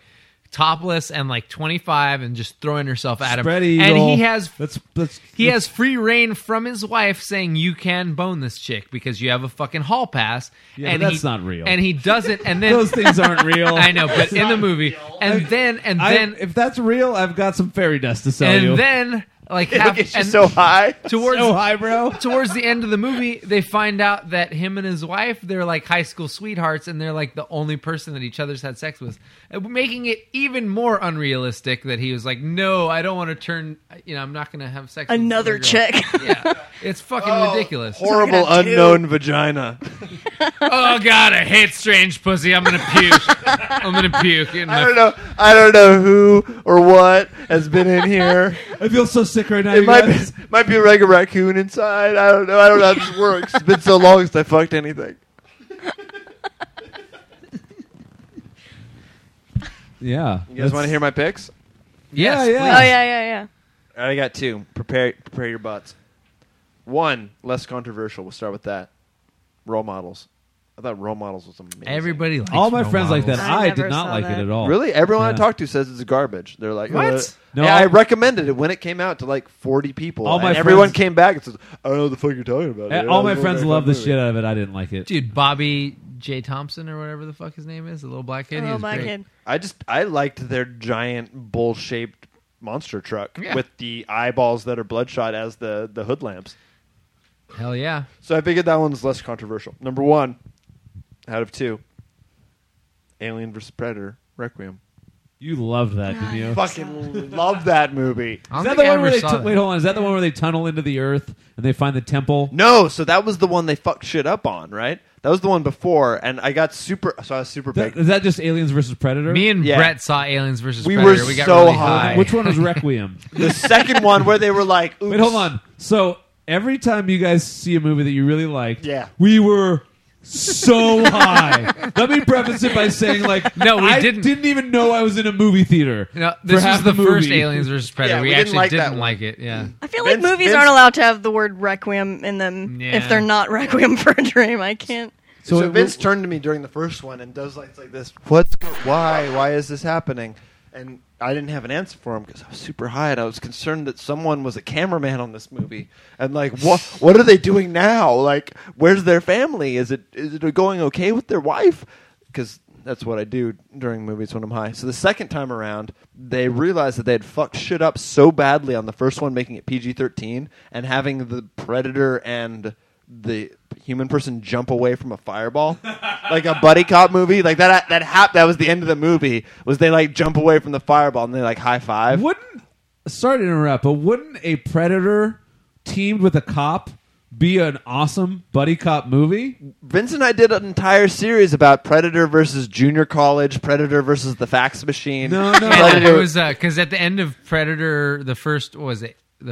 topless and like 25 and just throwing herself at him. Spread And eagle. he has Let's he has free reign from his wife saying you can bone this chick because you have a fucking hall pass. Yeah, and but that's not real. And he doesn't. And then Those things aren't real. I know, but in the movie, and then if that's real, I've got some fairy dust to sell you. and then like Look half, at you and so high. towards so high, bro. towards the end of the movie, they find out that him and his wife, they're like high school sweethearts, and they're like the only person that each other's had sex with, making it even more unrealistic that he was like, no, I don't want to turn, I'm not going to have sex with Another this other girl." chick. Yeah, it's fucking ridiculous. Horrible unknown vagina. Oh God, I hate strange pussy. I'm gonna puke. I'm gonna puke. I don't know who or what has been in here. I feel so sick right now. It you guys. might be a regular raccoon inside. I don't know. I don't know how this works. It's been so long since I fucked anything. Yeah. You guys want to hear my picks? Yes, Yeah. Oh yeah. All right, I got two. Prepare your butts. One, less controversial. We'll start with that. Role models. I thought Role Models was amazing. Everybody likes All my role friends like that. models. I I never did not saw like that. it at all. Really? Everyone I Yeah. talk to says it's garbage. They're like, What? No, yeah, I recommended it when it came out to like 40 people. All my and everyone friends- came back and says, I don't know what the fuck you're talking about. All my friends love the shit out of it. I didn't like it. Dude, Bobby J. Thompson or whatever the fuck his name is, the little black kid. he Oh was my great. kid. I liked their giant bull-shaped monster truck Yeah. with the eyeballs that are bloodshot as the hood lamps. Hell yeah. So I figured that one's less controversial. Number one, out of two, Alien vs. Predator, Requiem. You loved that, didn't you? Fucking love that movie. I Is don't that think the I one where ever they saw that. wait? Hold on. Is that the one where they tunnel into the earth and they find the temple? No, so that was the one they fucked shit up on, right? That was the one before, and I got super. So I was super big. Is that just Aliens versus Predator? Me and Yeah. Brett saw Aliens versus We Predator. were We got so really high. high. Which one was Requiem? The second one where they were like, oops. Wait, hold on. So every time you guys see a movie that you really liked, Yeah. we were so high. Let me preface it by saying, like, No, we I didn't. didn't even know I was in a movie theater. No, for this was half the the first movie. Aliens versus Predator. Yeah, we we didn't actually like that didn't one. like it. Yeah. I feel like Vince- movies Vince- aren't allowed to have the word requiem in them Yeah. if they're not Requiem for a Dream. I can't. So it Vince was- turned to me during the first one and does like this. Why is this happening? And I didn't have an answer for him because I was super high and I was concerned that someone was a cameraman on this movie. And like, what are they doing now? Like, where's their family? Is it going okay with their wife? Because that's what I do during movies when I'm high. So the second time around, they realized that they had fucked shit up so badly on the first one, making it PG-13, and having the Predator and the human person jump away from a fireball, like a buddy cop movie, like that. That was the end of the movie. Was they like jump away from the fireball and they like high five? Sorry to interrupt, but wouldn't a Predator teamed with a cop be an awesome buddy cop movie? Vince and I did an entire series about Predator versus Junior College, Predator versus the Fax Machine. No. And Predator- it was because at the end of Predator, the first what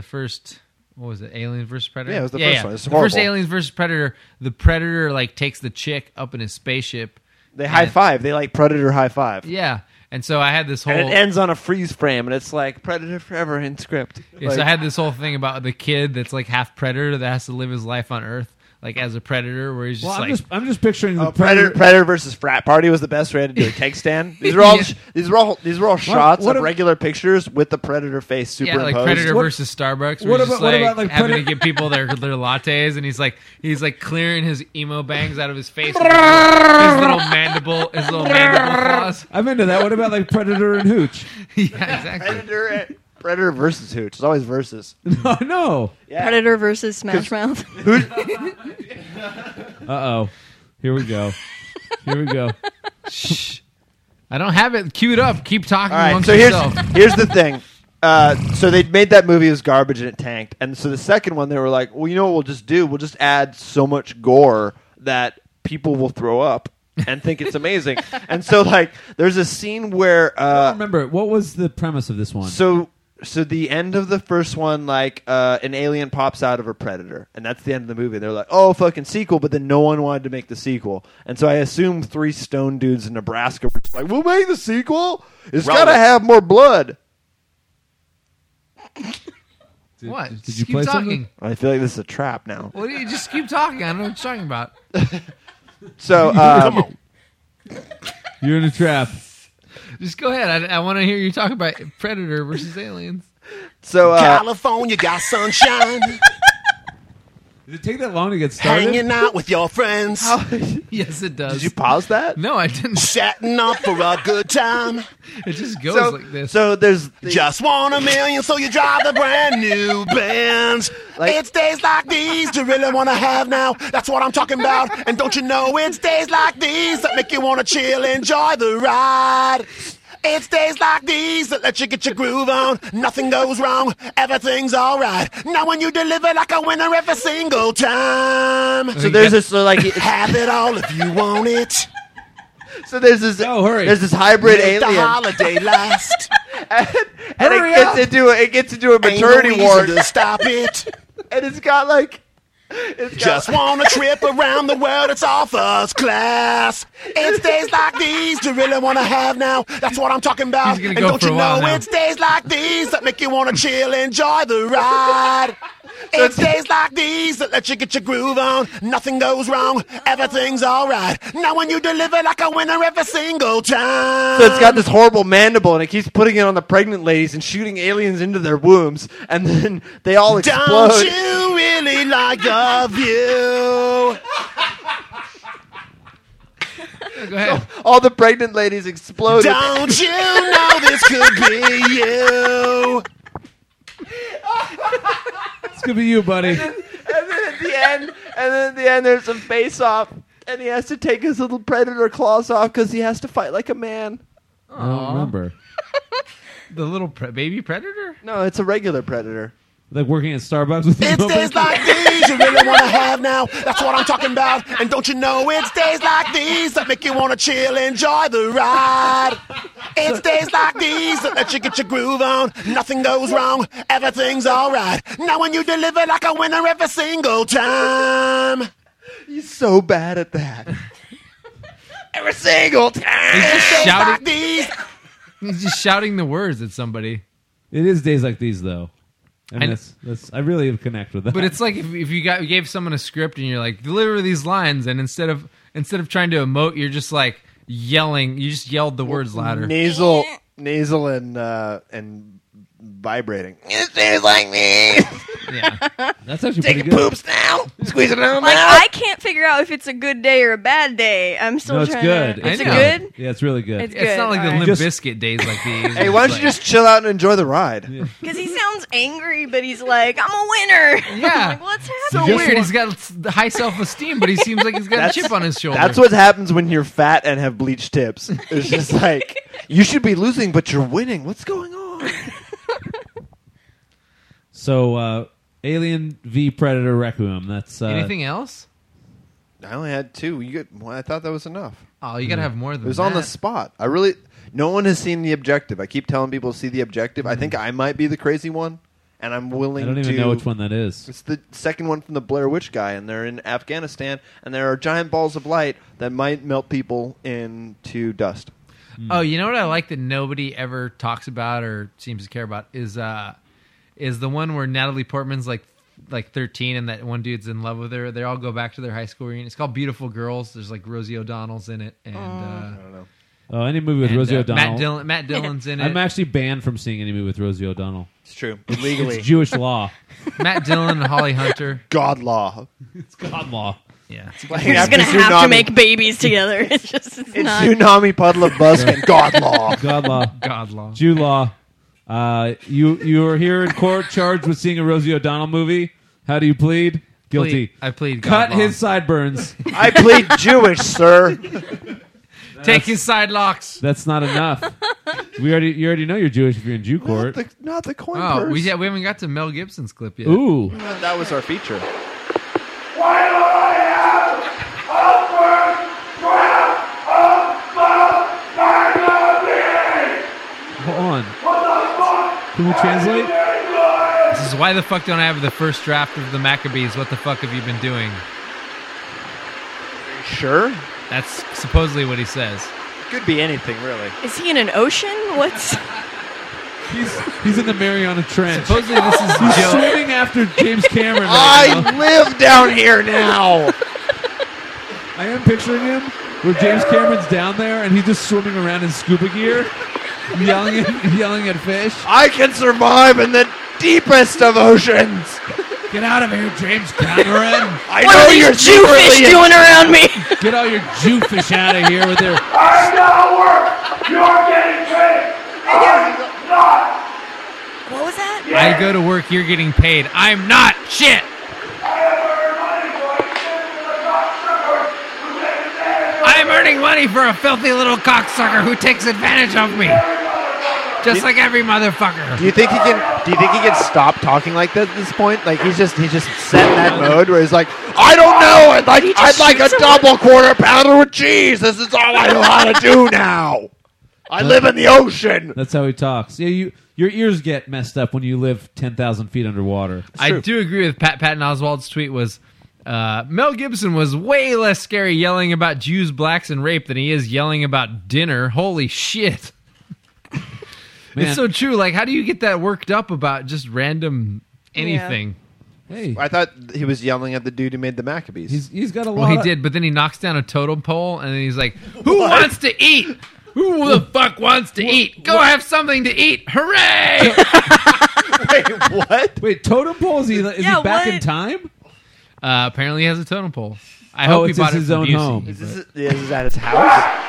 was it? Aliens versus Predator. Yeah, it was the first one. It's the first horrible. Aliens versus Predator. The Predator like takes the chick up in his spaceship. They high five. They like Predator high five. Yeah, and so I had this whole. And it ends on a freeze frame, and it's like Predator forever in script. Yeah, so I had this whole thing about the kid that's like half predator that has to live his life on Earth, like as a predator, where he's just Well, like. I'm just picturing the Predator versus frat party was the best way to do a keg stand. These are all these were all shots what of if- regular pictures with the Predator face Yeah, superimposed. like Predator What- versus Starbucks. what Where he's just about- what like, about, like, having to Predator- give people their lattes, and he's like clearing his emo bangs out of his face with his little mandible claws. I'm into that. What about like Predator and Hooch? Yeah, exactly. Predator versus Hooch. It's always versus. No. Yeah. Predator versus Smash Mouth. Uh-oh. Here we go. Shh. I don't have it queued up. Keep talking All right, amongst so yourself. here's the thing. So they made that movie as garbage and it tanked. And so the second one, they were like, well, you know what we'll just do? We'll just add so much gore that people will throw up and think it's amazing. And so, like, there's a scene where... I don't remember. What was the premise of this one? So the end of the first one, like, an alien pops out of a predator, and that's the end of the movie. They're like, oh, fucking sequel, but then no one wanted to make the sequel. And so I assume 3 stone dudes in Nebraska were just like, we'll make the sequel? It's got to have more blood. What? Did Just you keep play talking. something? I feel like this is a trap now. What do you just keep talking? I don't know what you're talking about. So, You're in a trap. Just go ahead. I want to hear you talk about Predator versus Aliens. So California got sunshine. Did it take that long to get started? Hanging out with your friends. Yes, it does. did you pause that? No, I didn't. Setting up for a good time. It just goes like this. So there's Just want $1 million, so you drive the brand new Benz. It's days like these you really want to have now. That's what I'm talking about. And don't you know it's days like these that make you want to chill, enjoy the ride. It's days like these that let you get your groove on. Nothing goes wrong, everything's alright. Now when you deliver like a winner every single time. so there's this Have it all if you want it. so there's this hurry. there's this hybrid Make the alien, holiday last. and Hurry it gets into a maternity Ain't no ward, reason to stop it. and it's got Just want a trip around the world, it's all first class. It's days like these you really want to have now. That's what I'm talking about. He's gonna And go don't for you a while know now. it's days like these that make you want to chill, enjoy the ride. It's days like these that let you get your groove on. Nothing goes wrong, everything's alright. Now when you deliver like a winner every single time. So it's got this horrible mandible, and it keeps putting it on the pregnant ladies and shooting aliens into their wombs, and then they all explode. Don't you really like the view? Go ahead. All the pregnant ladies explode. Don't you know this could be you? It's gonna be you, buddy. And then at the end, there's a face-off, and he has to take his little predator claws off because he has to fight like a man. I don't remember. The little baby predator? No, it's a regular predator. Like working at Starbucks with It's days like these you really want to have now. That's what I'm talking about. And don't you know it's days like these that make you want to chill, enjoy the ride. It's days like these that let you get your groove on. Nothing goes wrong, everything's alright. Now when you deliver like a winner every single time. He's so bad at that. Every single time. He's just Days shouting. like these. He's just shouting the words at somebody. It is days like these, though. And And- that's I really connect with that. But it's like if you gave someone a script and you're like, deliver these lines, and instead of trying to emote, you're just like yelling. You just yelled the words louder. nasal and vibrating. It's days like me. Yeah. that's actually pretty Taking good. poops now. Squeezing it out Like now. I can't figure out if it's a good day or a bad day. I'm still No, it's trying good. to. It's I a know. good. Yeah, it's really good. It's It's not like the Alright. Limp Just- Bizkit days like these. Hey, why don't you just chill out and enjoy the ride? Because he sounds angry, but he's like, I'm a winner. Yeah. Like, what's so happening? weird? He's got the high self-esteem, but he seems like he's got a chip on his shoulder. That's what happens when you're fat and have bleached tips. It's just like, you should be losing, but you're winning. What's going on? So, Alien v Predator Requiem. That's Anything else? I only had two. I thought that was enough. Oh, you gotta have more than It was that. on the spot. No one has seen The Objective. I keep telling people to see The Objective. I think I might be the crazy one, and I'm willing I don't even to. know which one that is. It's the second one from the Blair Witch guy, and they're in Afghanistan, and there are giant balls of light that might melt people into dust. Oh, you know what I like that nobody ever talks about or seems to care about is the one where Natalie Portman's like 13 and that one dude's in love with her. They all go back to their high school reunion. It's called Beautiful Girls. There's like Rosie O'Donnell's in it, and I don't know. Oh, any movie with Rosie O'Donnell. Matt Dillon's in it. I'm actually banned from seeing any movie with Rosie O'Donnell. It's true. It's Legally. Jewish law. Matt Dillon and Holly Hunter. God law. It's God law. Yeah. We're just gonna have to make babies together. It's just it's It's not. Tsunami Puddle of Busk and God law. God law. God law. Jew law. You are here in court charged with seeing a Rosie O'Donnell movie. How do you plead? Guilty. I plead God Cut law. his sideburns. I plead Jewish, sir. Take his side locks. That's not enough. You already know you're Jewish if you're in Jew court. Not the coin Oh, purse. we haven't got to Mel Gibson's clip yet. Ooh. That was our feature. Hold on. Can we translate? This is why the fuck don't I have the first draft of the Maccabees? What the fuck have you been doing? Sure. That's supposedly what he says. Could be anything, really. Is he in an ocean? What's? He's in the Mariana Trench. Supposedly this is He's Joe. swimming after James Cameron right now. I live down here now. I am picturing him where James Cameron's down there and he's just swimming around in scuba gear, yelling at fish. I can survive in the deepest of oceans. Get out of here, James Cameron! I What know are you're these Jewfish secretly doing around me? Get all your Jewfish out of here with their. I'm not work. You're getting paid. I'm not. What was that? I go to work, you're getting paid. I'm not shit. I'm earning money for a filthy little cocksucker who takes advantage of me. Just like every motherfucker. Do you think he can stop talking like that at this point? Like he's just set in that mode where he's like, I don't know. I'd like a double quarter pounder with cheese. This is all I know how to do now. I live in the ocean. That's how he talks. Yeah, your ears get messed up when you live 10,000 feet underwater. I do agree with Patton Oswalt's tweet was Mel Gibson was way less scary yelling about Jews, blacks, and rape than he is yelling about dinner. Holy shit. Man. It's so true. Like, how do you get that worked up about just random anything? Hey, I thought he was yelling at the dude who made the Maccabees. he's got a lot. Well, he of- did, but then he knocks down a totem pole, and then he's like, who wants to eat? Who the fuck wants to eat? Go have something to eat. Hooray! Wait, what? Wait, totem pole? Is he Yeah, back in what? time? Apparently he has a totem pole. I hope he it's bought it his from own Busey, home. Is but- this at his house?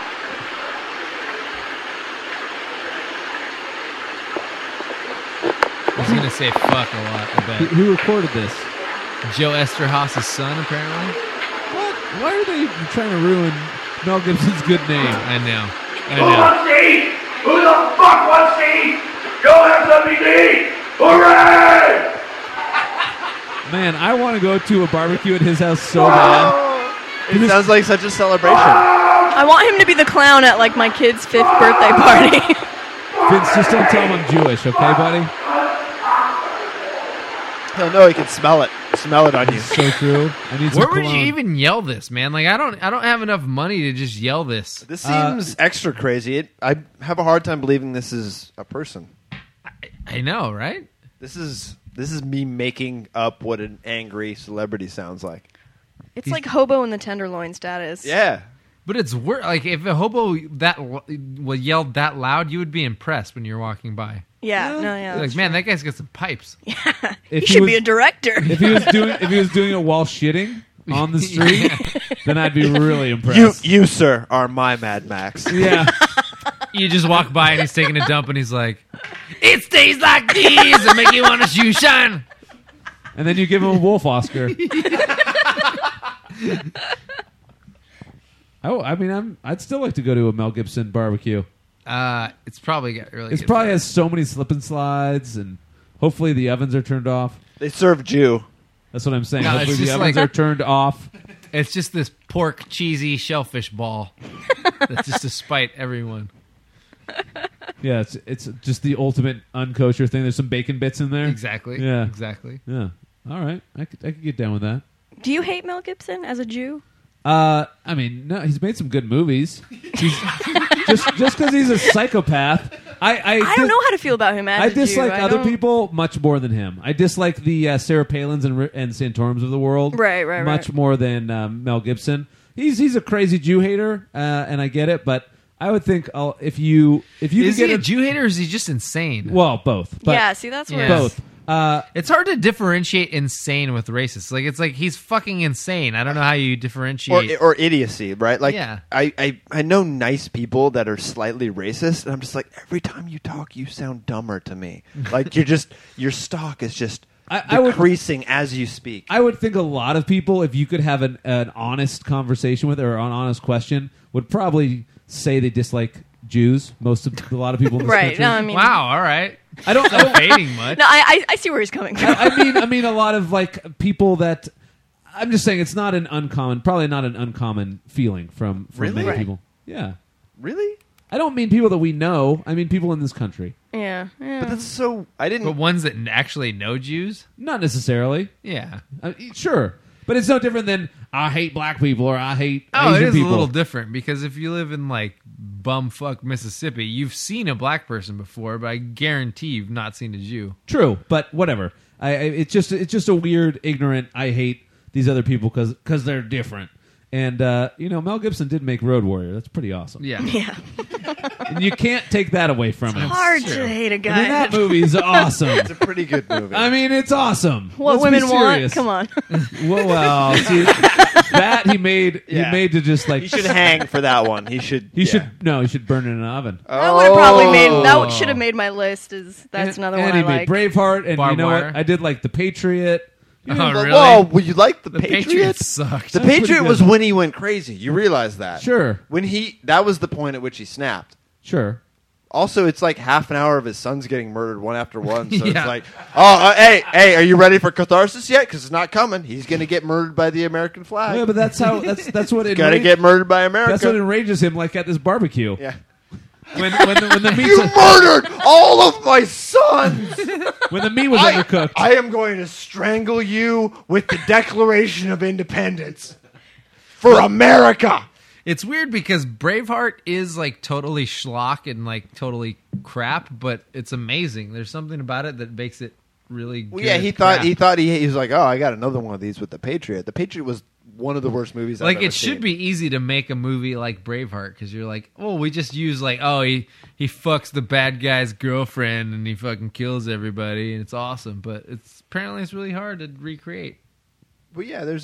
He's going to say fuck a lot, I bet. Who recorded this? Joe Esterhaus' son, apparently. What? Why are they trying to ruin Mel Gibson's good name? I know. Who wants to eat? Who the fuck wants to eat? Go have something to eat. Hooray! Man, I want to go to a barbecue at his house so bad. It sounds like such a celebration. I want him to be the clown at like my kid's 5th birthday party. Vince, just don't tell him I'm Jewish, okay, buddy? He'll know he can smell it. Smell it on you. So true. I need some Where would you cologne. even yell this, man? Like, I don't have enough money to just yell this. This seems extra crazy. I have a hard time believing this is a person. I know, right? This is me making up what an angry celebrity sounds like. It's like hobo in the Tenderloin status. Yeah. But it's like if a hobo yelled that loud, you would be impressed when you're walking by. Yeah, no, yeah. You're like, man, that guy's got some pipes. He If should was- be a director. If he was doing it while shitting on the street, then I'd be really impressed. You, sir, are my Mad Max. Yeah. You just walk by and he's taking a dump and he's like, "It's days like these that make you want to shoe shine." And then you give him a Wolf Oscar. I'd still like to go to a Mel Gibson barbecue. It's probably got really. It good probably food. has so many slip and slides, and hopefully the ovens are turned off. They serve Jew. That's what I'm saying. No, hopefully it's the just ovens like- are turned off. It's just this pork cheesy shellfish ball. That's just to spite everyone. Yeah, it's just the ultimate unkosher thing. There's some bacon bits in there. Exactly. Yeah. Exactly. Yeah. All right. I could get down with that. Do you hate Mel Gibson as a Jew? No, he's made some good movies. He's, just because he's a psychopath, I don't know how to feel about him as I a Jew. dislike I other don't- people much more than him. I dislike the Sarah Palins and Santorums of the world, Right, much right. more than Mel Gibson. He's a crazy Jew hater, and I get it. But I would think if you Is could he get a Jew hater or is he just insane? well, both. But Yeah, see, that's where Yeah. both. It's hard to differentiate insane with racist. Like, it's like he's fucking insane. I don't know how you differentiate. Or idiocy, right? Like, Yeah. I know nice people that are slightly racist, and I'm just like, every time you talk, you sound dumber to me. Like, your stock is just I would- decreasing as you speak. I would think a lot of people, if you could have an honest conversation with or an honest question, would probably say they dislike Jews. A lot of people in this right. country. No, I mean, Wow. All right. I don't. Not fading much. no, I see where he's coming from. I mean, a lot of like people that. I'm just saying, it's not an uncommon, probably not an uncommon feeling from Really? many Right. people. Yeah, Really? I don't mean people that we know. I mean people in this country. yeah. But that's so. I didn't. But ones that actually know Jews? Not necessarily. Yeah. Sure, but it's no different than I hate black people or I hate Oh, Asian it is people. a little different because if you live in like bumfuck Mississippi, you've seen a black person before, but I guarantee you've not seen a Jew. True, but whatever. It's just a weird, ignorant. I hate these other people because they're different, And Mel Gibson did make Road Warrior. That's pretty awesome. Yeah. Yeah. And you can't take that away from him. Hard to hate a I guy. mean, that movie's awesome. It's a pretty good movie. I mean, it's awesome. What Let's be women want? serious. Come on. Well, see, that he made to just like he should hang for that one. He should. he should burn it in an oven. That would have probably made. That should have made my list. That's another one and I he made like. Braveheart, and Barbed you know Wire. what? I did like The Patriot. Oh, But, really? whoa, well, you like the The Patriot? Patriots sucked. The That's pretty Patriot good. was when he went crazy. You realize that? Sure, That was the point at which he snapped. sure. Also, it's like half an hour of his sons getting murdered one after one. So Yeah. it's like, hey, are you ready for catharsis yet? Because it's not coming. He's going to get murdered by the American flag. Yeah, but that's what Got to get murdered by America. That's what enrages him, like at this barbecue. yeah. When the meat's You murdered all of my sons. when the meat was undercooked. I am going to strangle you with the Declaration of Independence for America. It's weird because Braveheart is like totally schlock and like totally crap, but it's amazing. There's something about it that makes it really good. Well, yeah, he thought he was like, oh, I got another one of these with the Patriot. The Patriot was one of the worst movies. like I've ever it should seen. be easy to make a movie like Braveheart because you're like, oh, we just use like, oh, he fucks the bad guy's girlfriend and he fucking kills everybody and it's awesome, but apparently it's really hard to recreate. But yeah, there's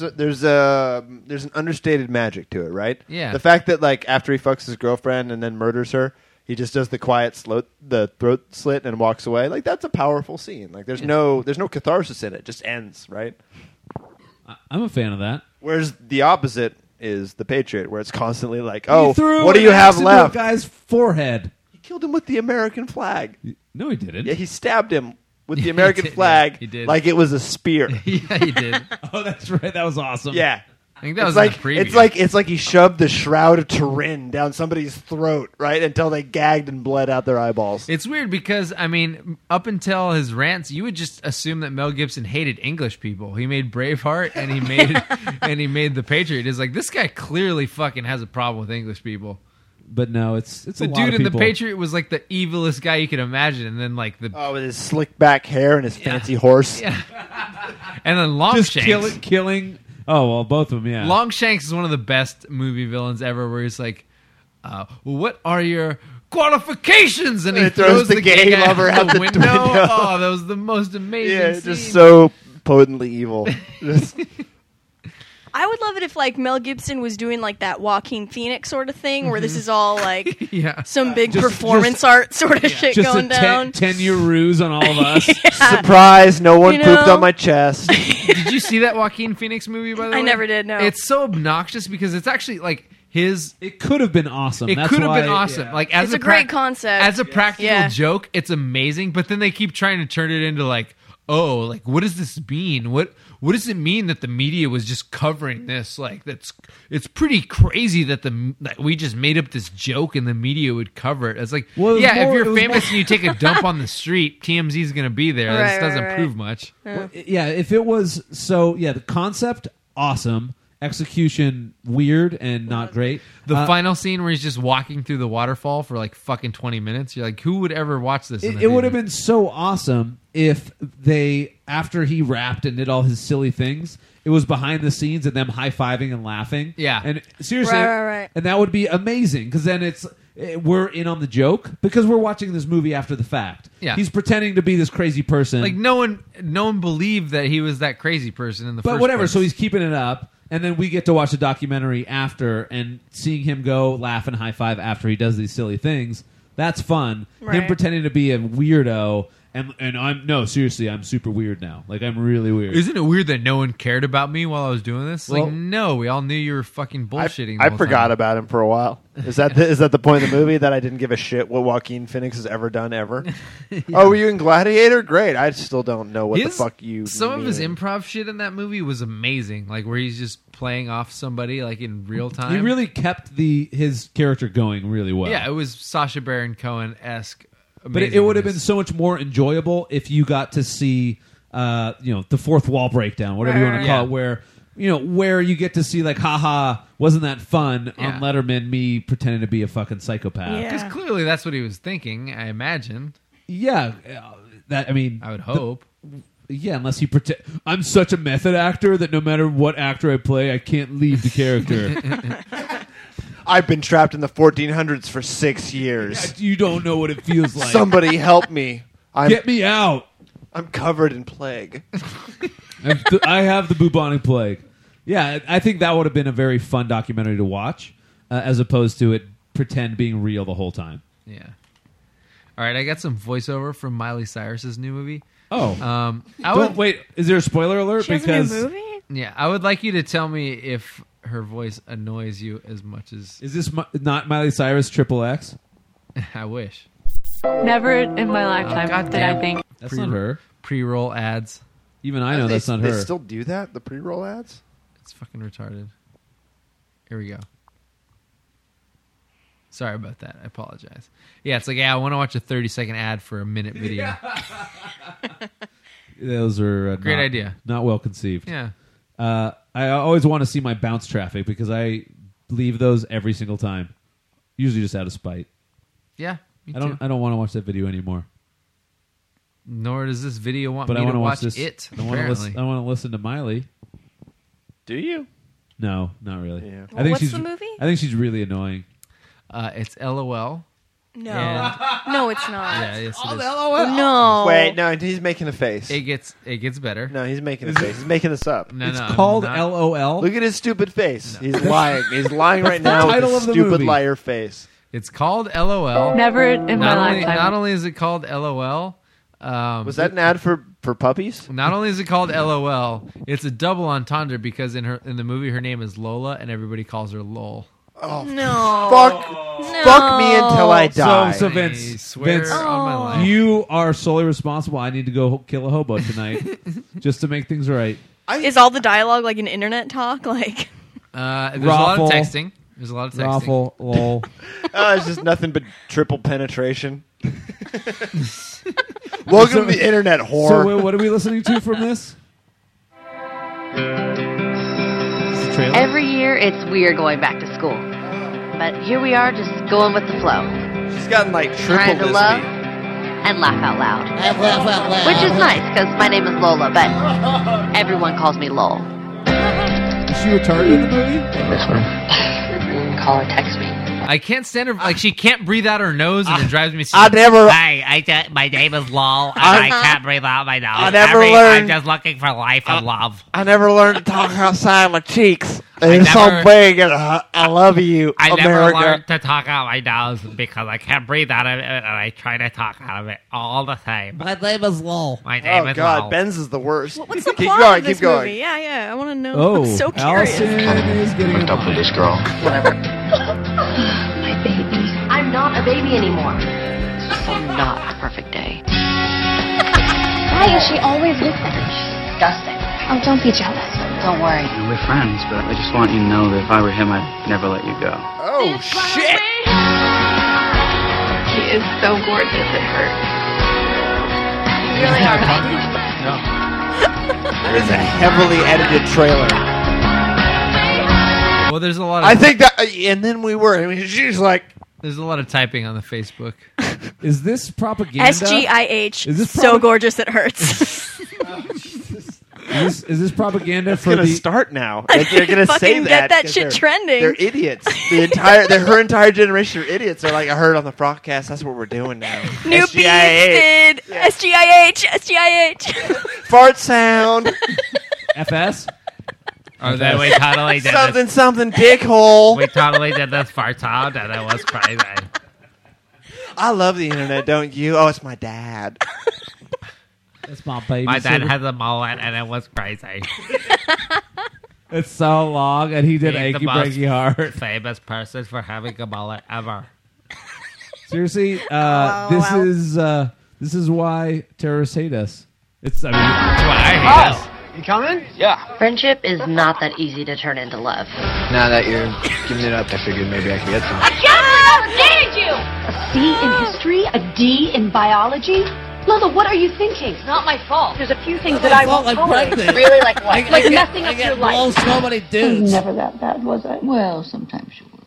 an understated magic to it, right? Yeah. The fact that like after he fucks his girlfriend and then murders her, he just does the quiet the throat slit and walks away. Like that's a powerful scene. Like there's no catharsis in it. It just ends, right? I'm a fan of that. Whereas the opposite is the Patriot, where it's constantly like, He oh, threw what do an you have axe into left? A guy's forehead. He killed him with the American flag. No, he didn't. Yeah, he stabbed him with the Yeah, American he did. flag He did. like it was a spear. Yeah, he did. Oh, that's right. That was awesome. Yeah. I think that was It's like in the preview. it's like he shoved the shroud of Turin down somebody's throat, right, until they gagged and bled out their eyeballs. It's weird because, I mean, up until his rants, you would just assume that Mel Gibson hated English people. He made Braveheart and he made The Patriot. It's like, this guy clearly fucking has a problem with English people. But no, it's The a lot dude of in The people. Patriot was like the evilest guy you could imagine. And then like Oh, with his slick back hair and his fancy horse. and then just Longshanks. killing. Oh well, both of them. Yeah. Longshanks is one of the best movie villains ever where he's like, what are your qualifications? And he throws the gay lover out the window. window. Oh, that was the most amazing Yeah, scene. just so potently evil. Just- I would love it if like Mel Gibson was doing like that Joaquin Phoenix sort of thing, where this is all like Yeah. some big Just- performance just- art sort of shit Just going a down. 10-year ruse on all of us. Surprise! No one You pooped know? on my chest. Did you see that Joaquin Phoenix movie, by the way? I never did, no. It's so obnoxious because it's actually like his... It could have been awesome. It That's could have why- been awesome. yeah. Like as It's a great concept. As a practical Yeah. joke, it's amazing. But then they keep trying to turn it into like, oh, like what does this mean? What does it mean that the media was just covering this? Like it's pretty crazy that we just made up this joke and the media would cover it. It's like, Well, it was yeah, more- if it you're was famous more- and you take a dump on the street, TMZ is going to be there. Right, This doesn't right, prove right. much. Yeah, if it was so, yeah, the concept awesome, execution weird and not great. The final scene where he's just walking through the waterfall for like fucking 20 minutes. You're like, who would ever watch this? It would have been so awesome if they, after he rapped and did all his silly things, it was behind the scenes and them high-fiving and laughing. Yeah. And seriously, Right. and that would be amazing because then we're in on the joke because we're watching this movie after the fact. Yeah. He's pretending to be this crazy person. Like no one believed that he was that crazy person in the first But whatever, place. so he's keeping it up. And then we get to watch a documentary after and seeing him go laugh and high five after he does these silly things. That's fun. Him Right. pretending to be a weirdo. And seriously, I'm super weird now. Like, I'm really weird. Isn't it weird that no one cared about me while I was doing this? Well- Like, no, we all knew you were fucking bullshitting. the I whole forgot time. about him for a while. Is that the point of the movie that I didn't give a shit what Joaquin Phoenix has ever done ever? Oh, were you in Gladiator? Great. I still don't know what the fuck you. Some of his mean. improv shit in that movie was amazing. Like where he's just playing off somebody like in real time. He really kept his character going really well. yeah, it was Sacha Baron Cohen-esque. But it would have been so much more enjoyable if you got to see, the fourth wall breakdown, whatever you want to Right. call it, where you get to see like, haha, wasn't that fun Yeah. on Letterman? Me pretending to be a fucking psychopath. Yeah. because clearly that's what he was thinking. I imagine. Yeah, that I mean, I would hope. Yeah, unless you pretend. I'm such a method actor that no matter what actor I play, I can't leave the character. I've been trapped in the 1400s for 6 years. You don't know what it feels like. Somebody help me. Get me out. I'm covered in plague. I have the bubonic plague. Yeah, I think that would have been a very fun documentary to watch, as opposed to it pretend being real the whole time. Yeah. All right, I got some voiceover from Miley Cyrus's new movie. Oh, Wait, is there a spoiler alert? She has a new movie? Yeah, I would like you to tell me if her voice annoys you as much as... Is this not Miley Cyrus XXX? I wish. Never in my lifetime God did damn. I think. That's not her. Pre-roll ads. Even I know that's not her. They still do that? The pre-roll ads? It's fucking retarded. Here we go. Sorry about that. I apologize. Yeah, it's like, I want to watch a 30-second ad for a minute video. Those are Great idea. Not well conceived. Yeah. I always want to see my bounce traffic because I leave those every single time. Usually just out of spite. Yeah, me I too. don't want to watch that video anymore. Nor does this video want But me I want to to watch this. it, I want apparently. to listen to Miley. Do you? No, not really. Yeah. I think What's she's the movie? I think she's really annoying. It's LOL. No. And- No, it's not. Yeah, yes, it is. No. Wait, no, he's making a face. It gets better. No, he's making a face. He's making this up. No, It's no, I'm called not- LOL. Look at his stupid face. He's lying. He's lying right now with title his of the stupid movie. liar face. It's called LOL. Never in my Not lifetime. only is it called LOL, Was that an ad for puppies? not only is it called LOL, it's a double entendre because in the movie her name is Lola and everybody calls her LOL. No. Fuck me until I die. So I Vince, swear on my life. you are solely responsible. I need to go kill a hobo tonight just to make things right. Is all the dialogue like an internet talk? Like, There's a lot Raffle. of texting. There's a lot of texting. Raffle, lol. It's just nothing but triple penetration. Welcome to the internet, whore. So what are we listening to from this? Is the trailer? Every year, it's weird going back to school. But here we are, just going with the flow. She's gotten like Trying triple to this love week. and laugh out loud. Which is nice, because my name is Lola, but everyone calls me Lol. Is she retarded in the movie? Call or text me. I can't stand her. Like, she can't breathe out her nose and it drives me. I never. Hi, my name is Lol, and I can't breathe out my nose. I never learned- I'm just looking for life and love. I never learned to talk outside my cheeks. They're never- so big, and I love you, I America. never learned to talk out my nose because I can't breathe out of it, and I try to talk out of it all the time. My name is Lol. My name Oh is God, Lol. Ben's is the worst. what's the keep plot going, of this keep going. movie? Yeah, I want to know. Oh, I'm so curious. Allison is getting in line. this girl. Whatever. My baby. I'm not a baby anymore. It's so not a perfect day. Why is she always with him? Disgusting. Oh, don't be jealous. Don't worry. We're friends, but I just want you to know that if I were him, I'd never let you go. Oh shit! He is so gorgeous, it hurts. You really are. That is a heavily edited trailer. Well, there's a lot of. I think that, and then we were. I mean, she's like, There's a lot of typing on the Facebook. Is this propaganda? SGIH. Is this So gorgeous it hurts. Is this propaganda it's for gonna the? start now. They're gonna say Fucking get that 'cause shit they're- trending. They're idiots. Her entire generation are idiots. They're like, I heard on the broadcast. That's what we're doing now. New SGIH. beats, SGIH. Fart sound. FS. Oh, then we totally did something this. something dick hole. We totally did this fart sound, and it was crazy. I love the internet, don't you? Oh, it's my dad. That's my baby. My dad has a mullet, and it was crazy. It's so long, and he did He's the achy most breaky heart. famous person for having a mullet ever. Seriously, wow. this is why terrorists hate us. It's I mean, That's why I hate us. You coming? Friendship is not that easy to turn into love. Now that you're giving it up, I figured maybe I could get some. I can't believe I dated you! A C in history? A D in biology? Lola, what are you thinking? It's not my fault. There's a few things that I won't tolerate. Really, like what? Like messing up your life. So many dudes. Never that bad, was I? Well, sometimes you will.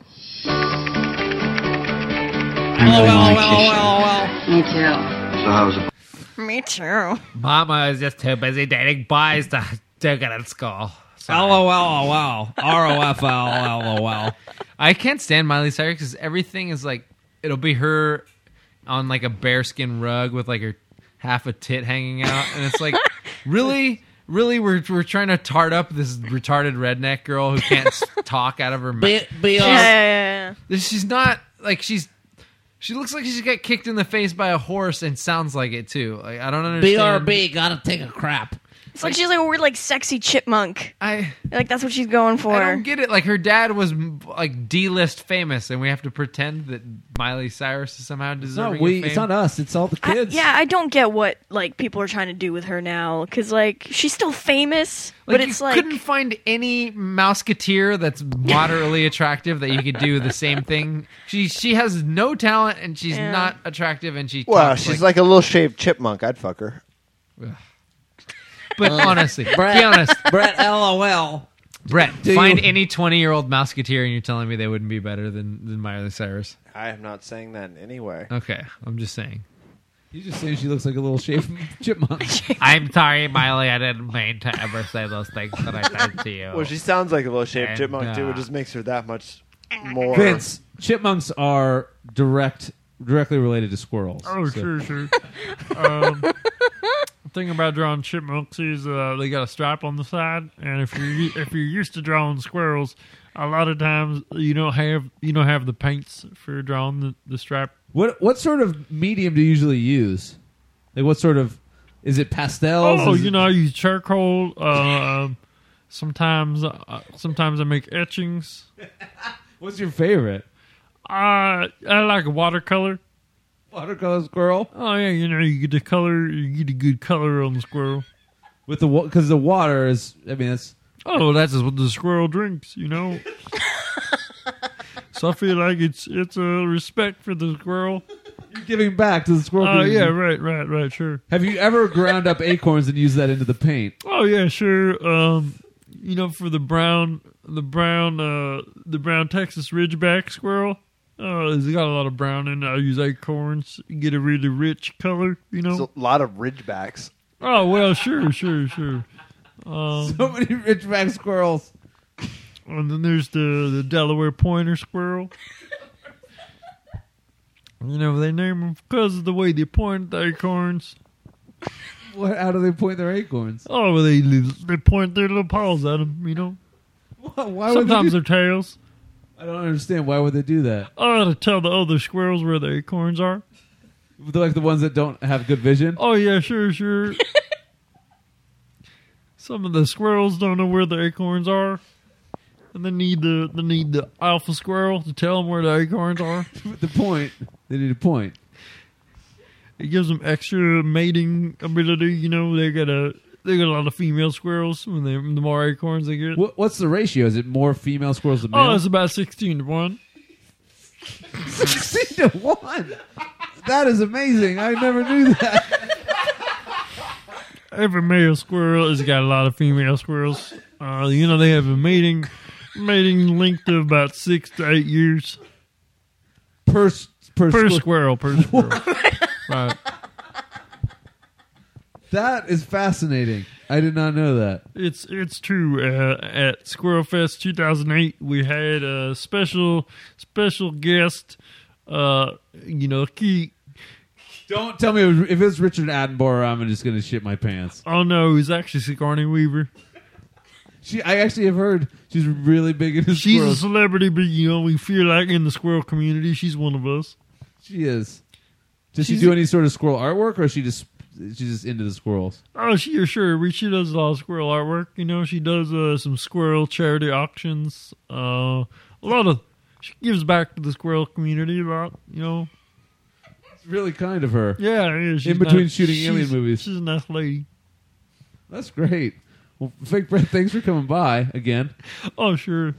I really want to kiss you. Me too. So how was it? Me too. Mama is just too busy dating boys to get in school. LOL, ROFL. I can't stand Miley Cyrus because everything is like, it'll be her on like a bearskin rug with like her half a tit hanging out, and it's like, really, we're trying to tart up this retarded redneck girl who can't talk out of her mouth. Yeah. She's not like she looks like she got kicked in the face by a horse and sounds like it too. Like, I don't understand. BRB, gotta take a crap. It's like she's like a weird, like, sexy chipmunk. Like, that's what she's going for. I don't get it. Like, her dad was like D-list famous, and we have to pretend that Miley Cyrus is somehow deserving of fame. It's not us. It's all the kids. I don't get what like people are trying to do with her now, because like she's still famous, Like, but it's you like couldn't find any Mouseketeer that's moderately attractive that you could do the same thing. She has no talent, and she's not attractive, and she Well, talks she's like a little shaved chipmunk. I'd fuck her. But honestly, Brett, be honest. Brett, LOL. Brett, find any 20-year-old Mouseketeer, and you're telling me they wouldn't be better than Miley Cyrus. I am not saying that in any way. Okay, I'm just saying. You just saying she looks like a little shaved chipmunk. I'm sorry, Miley. I didn't mean to ever say those things that I said to you. Well, she sounds like a little shaved And, chipmunk too. It just makes her that much more. Vince, chipmunks are directly related to squirrels. Oh, So- sure. The thing about drawing chipmunks is they got a stripe on the side, and if you're used to drawing squirrels, a lot of times you don't have the paints for drawing the stripe. What sort of medium do you usually use? Like, what sort of, is it pastels? Oh, Is it- I use charcoal. Sometimes I make etchings. What's your favorite? I like a watercolor. Watercolor squirrel? Oh yeah, you get the color. You get a good color on the squirrel. With the because the water is, I mean, that's. Oh, that's what the squirrel drinks. So I feel like it's a respect for the squirrel. You're giving back to the squirrel. Oh community. yeah, right, sure. Have you ever ground up acorns and used that into the paint? Oh yeah, sure. For the brown Texas Ridgeback squirrel. It's got a lot of brown in it. I use acorns, get a really rich color. There's a lot of ridgebacks. Oh well, sure. So many ridgeback squirrels. And then there's the Delaware pointer squirrel. They name them because of the way they point the acorns. How do they point their acorns? Oh, well, they point their little paws at them. Why Sometimes would their tails. I don't understand. Why would they do that? Oh, to tell the other squirrels where the acorns are. They're like the ones that don't have good vision? Oh, yeah, sure. Some of the squirrels don't know where the acorns are. And they need the alpha squirrel to tell them where the acorns are. The point. They need a point. It gives them extra mating ability. They got a lot of female squirrels. The more acorns they get. What's the ratio? Is it more female squirrels than male? Oh, it's about 16-1. 16-1? That is amazing. I never knew that. Every male squirrel has got a lot of female squirrels. They have a mating length of about 6 to 8 years. Per squirrel. Right. That is fascinating. I did not know that. It's true. At Squirrel Fest 2008, we had a special guest. Key. Don't tell me if it's Richard Attenborough, I'm just going to shit my pants. Oh no, it was actually Sigourney Weaver. I actually have heard she's really big into She's squirrels. a celebrity, but we feel like in the squirrel community, she's one of us. She is. Does she do any sort of squirrel artwork, or is she's just into the squirrels? Oh, she does a lot of squirrel artwork. She does some squirrel charity auctions. She gives back to the squirrel community a lot. It's really kind of her. Yeah, she's in between shooting alien movies. She's a nice lady. That's great. Well, Fake Brett, thanks for coming by again. Oh, sure.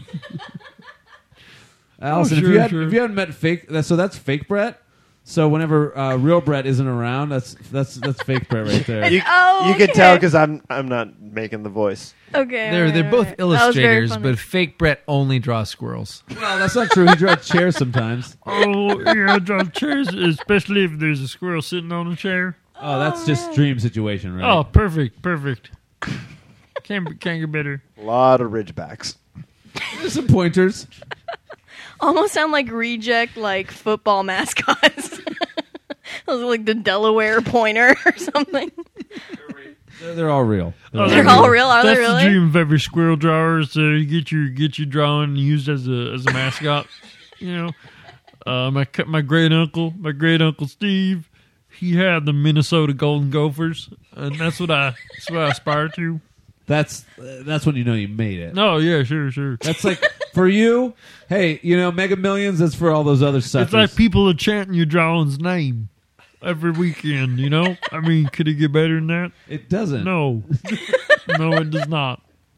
Allison, if you hadn't met Fake, so that's Fake Brett. So whenever real Brett isn't around, that's Fake Brett right there. You can tell because I'm not making the voice. Okay. They're both illustrators, but Fake Brett only draws squirrels. Well, that's not true. He draws chairs sometimes. Oh, yeah, I draw chairs, especially if there's a squirrel sitting on a chair. Oh, that's just dream situation, right? Oh, perfect. Can't get better. A lot of Ridgebacks. There's some pointers. Almost sound like reject like football mascots. Those are like the Delaware Pointer or something. They're all real. They're all real. Are That's they really? the dream of every squirrel drawer. So you get your drawing used as a mascot. You know, my great uncle Steve, he had the Minnesota Golden Gophers, and that's what I aspire to. That's when you know you made it. No, yeah, sure. That's like for you. Hey, Mega Millions. That's for all those other suckers. It's like people are chanting your drawing's name every weekend. I mean, could it get better than that? It doesn't. No, no, it does not.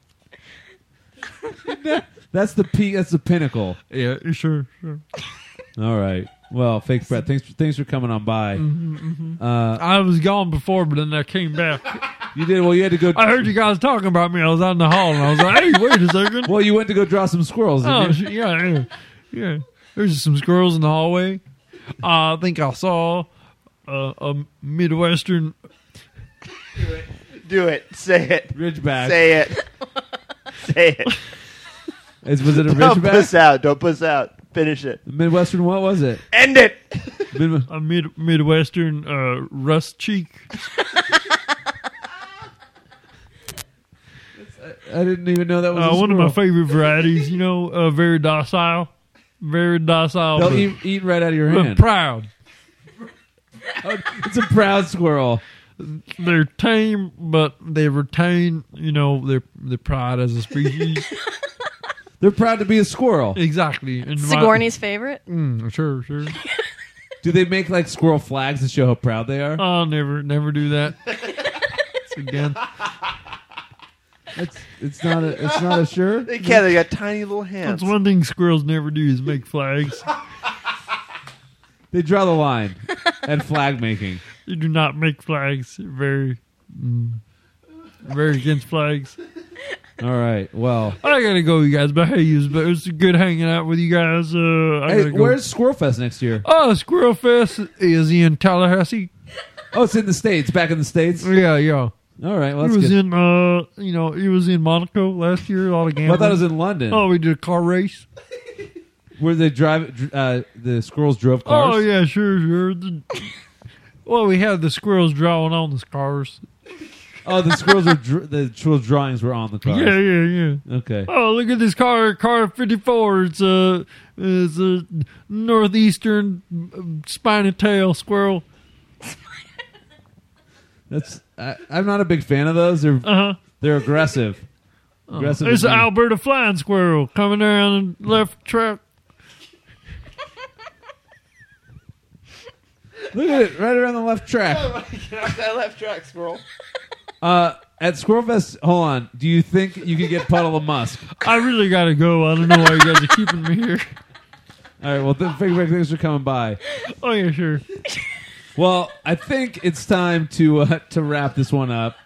That's the peak. That's the pinnacle. Yeah, sure. All right. Well, Fake Brett, thanks for coming on by. I was gone before, but then I came back. You did. Well, you had to go. I heard you guys talking about me. I was out in the hall, and I was like, "Hey, wait a second." Well, you went to go draw some squirrels. Didn't you? Yeah. There's some squirrels in the hallway. I think I saw a Midwestern. Do it. Say it. Ridgeback. Say it. Say it. Was it a Don't Ridgeback? puss out. Don't puss out. Finish it. Midwestern. What was it? End it. A Midwestern rust cheek. I didn't even know that was a one of my squirrel. favorite varieties. Very docile. Very docile. They'll but- eat right out of your but hand. proud. It's a proud squirrel. They're tame, but they retain, their pride as a species. They're proud to be a squirrel. Exactly. And Sigourney's favorite? Sure. Do they make like squirrel flags to show how proud they are? I'll never do that again. It's not a sure. They can't. They got tiny little hands. That's one thing squirrels never do is make flags. They draw the line at flag making. You do not make flags. Very against flags. All right. Well, I gotta go, you guys. But hey, it was good hanging out with you guys. I hey, gotta go. where's Squirrel Fest next year? Oh, Squirrel Fest is in Tallahassee. Oh, it's in the States. Back in the States. Yeah. All right. Well, It that's was good. in, it was in Monaco last year. A lot of gambling. Well, I thought it was in London. Oh, we did a car race. Where they the squirrels drove cars. Oh yeah, sure. Well, we had the squirrels drawing on the cars. Oh, the squirrels the squirrels drawings were on the cars. Yeah. Okay. Oh, look at this car 54. It's a northeastern spiny tail squirrel. I'm not a big fan of those. They're aggressive. Aggressive. There's as an me. Alberta flying squirrel coming down the left track. Look at it, right around the left track. Oh my God, that left track squirrel. At Squirrel Fest, hold on. Do you think you could get Puddle of Musk? I really gotta go. I don't know why you guys are keeping me here. All right. Well, thanks for coming by. Oh yeah, sure. Well, I think it's time to wrap this one up.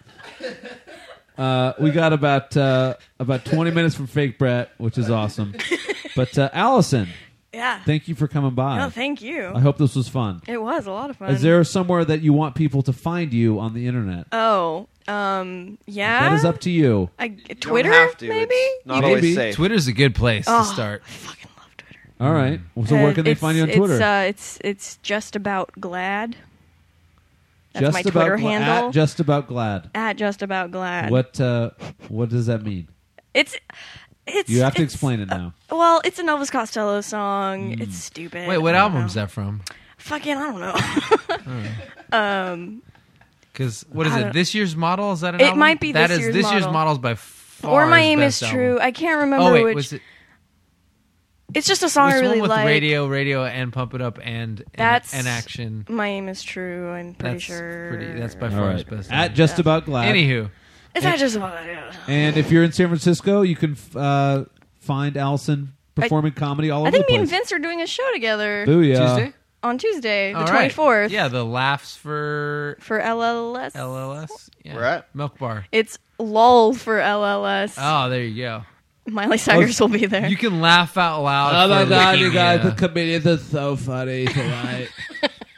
We got about 20 minutes from Fake Brett, which is awesome. But Allison, Yeah. thank you for coming by. No, thank you. I hope this was fun. It was a lot of fun. Is there somewhere that you want people to find you on the internet? Oh, yeah. That is up to you. Twitter, have to. maybe? It's not always safe. Twitter's a good place Oh, to start. All right. So where can they find you on Twitter? It's just about glad. That's my Twitter handle. At Just About Glad. At Just About Glad. What does that mean? It's You have to explain it now. Well, it's an Elvis Costello song. It's stupid. Wait, what I don't album is know. that from? Fucking, I don't know. Because what is I it? don't- This Year's Model? Is that an It album? might be That This is Year's This Year's Model. Models by far. Or My his Aim Is best True. album. I can't remember Oh wait, which. was it? It's just a song was I the really one with like. radio, and Pump It Up, and That's Action. My Aim Is True. I'm pretty That's sure. That's by All far right. his best. At album. Just About Glad. Anywho, It's not just about it. And if you're in San Francisco, you can find Allison performing comedy all over I think the me place. and Vince are doing a show together. Booyah. Tuesday? On Tuesday, the All right. 24th. Yeah, the laughs for LLS. LLS. Yeah. Where at? Milk Bar. It's LOL for LLS. Oh, there you go. Miley Cyrus will be there. You can laugh out loud. Oh my for God, licking you guys, the, the comedians are so funny tonight.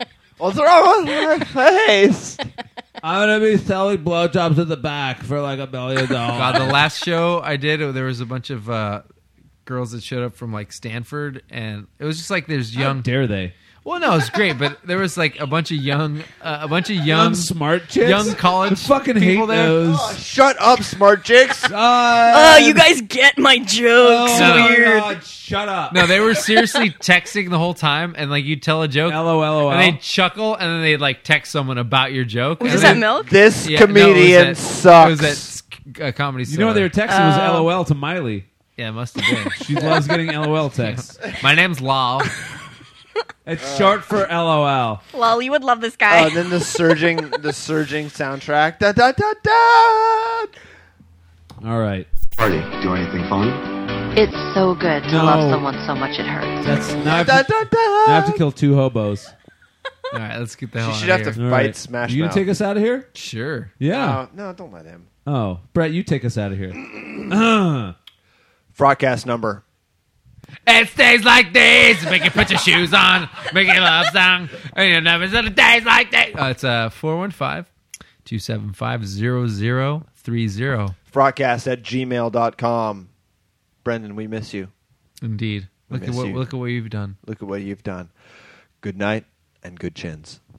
What's wrong with my face? I'm gonna be selling blowjobs at the back for like $1 million. God, the last show I did, there was a bunch of girls that showed up from like Stanford, and it was just like there's young. How dare they? Well, no, it's great, but there was like a bunch of young, smart chicks, young college fucking people hate there. those. Oh, shut up, smart chicks. Oh, you guys get my jokes. No. Weird. God, shut up. No, they were seriously texting the whole time, and like you'd tell a joke, LOL, and they'd chuckle, and then they'd like text someone about your joke. Was and this then- at Milk? This Yeah, no, comedian it was sucks. It was at Comedy You know what they were texting was LOL to Miley. Yeah, it must have been. She loves getting LOL texts. My name's Lal. It's short for LOL. Lol, you would love this guy. And then the surging soundtrack. Da, da, da, da. All right. Party. Do anything fun? It's so good to No. love someone so much it hurts. That's now I have Da, to, da, da. now I have to kill 2 hobos. All right, let's get the hell She out should of have here. to All fight right. Smash You gonna Mouth. take us out of here? Sure. Yeah. No, don't let him. Oh, Brett, you take us out of here. Broadcast number. It stays like this. Make you put your shoes on. Make it a love song. And you never said it days like this. It's 415-275-0030. Frotcast@gmail.com. Brendan, we miss you. Indeed. We Look at miss what you. you've done. Look at what you've done. Good night and good chins.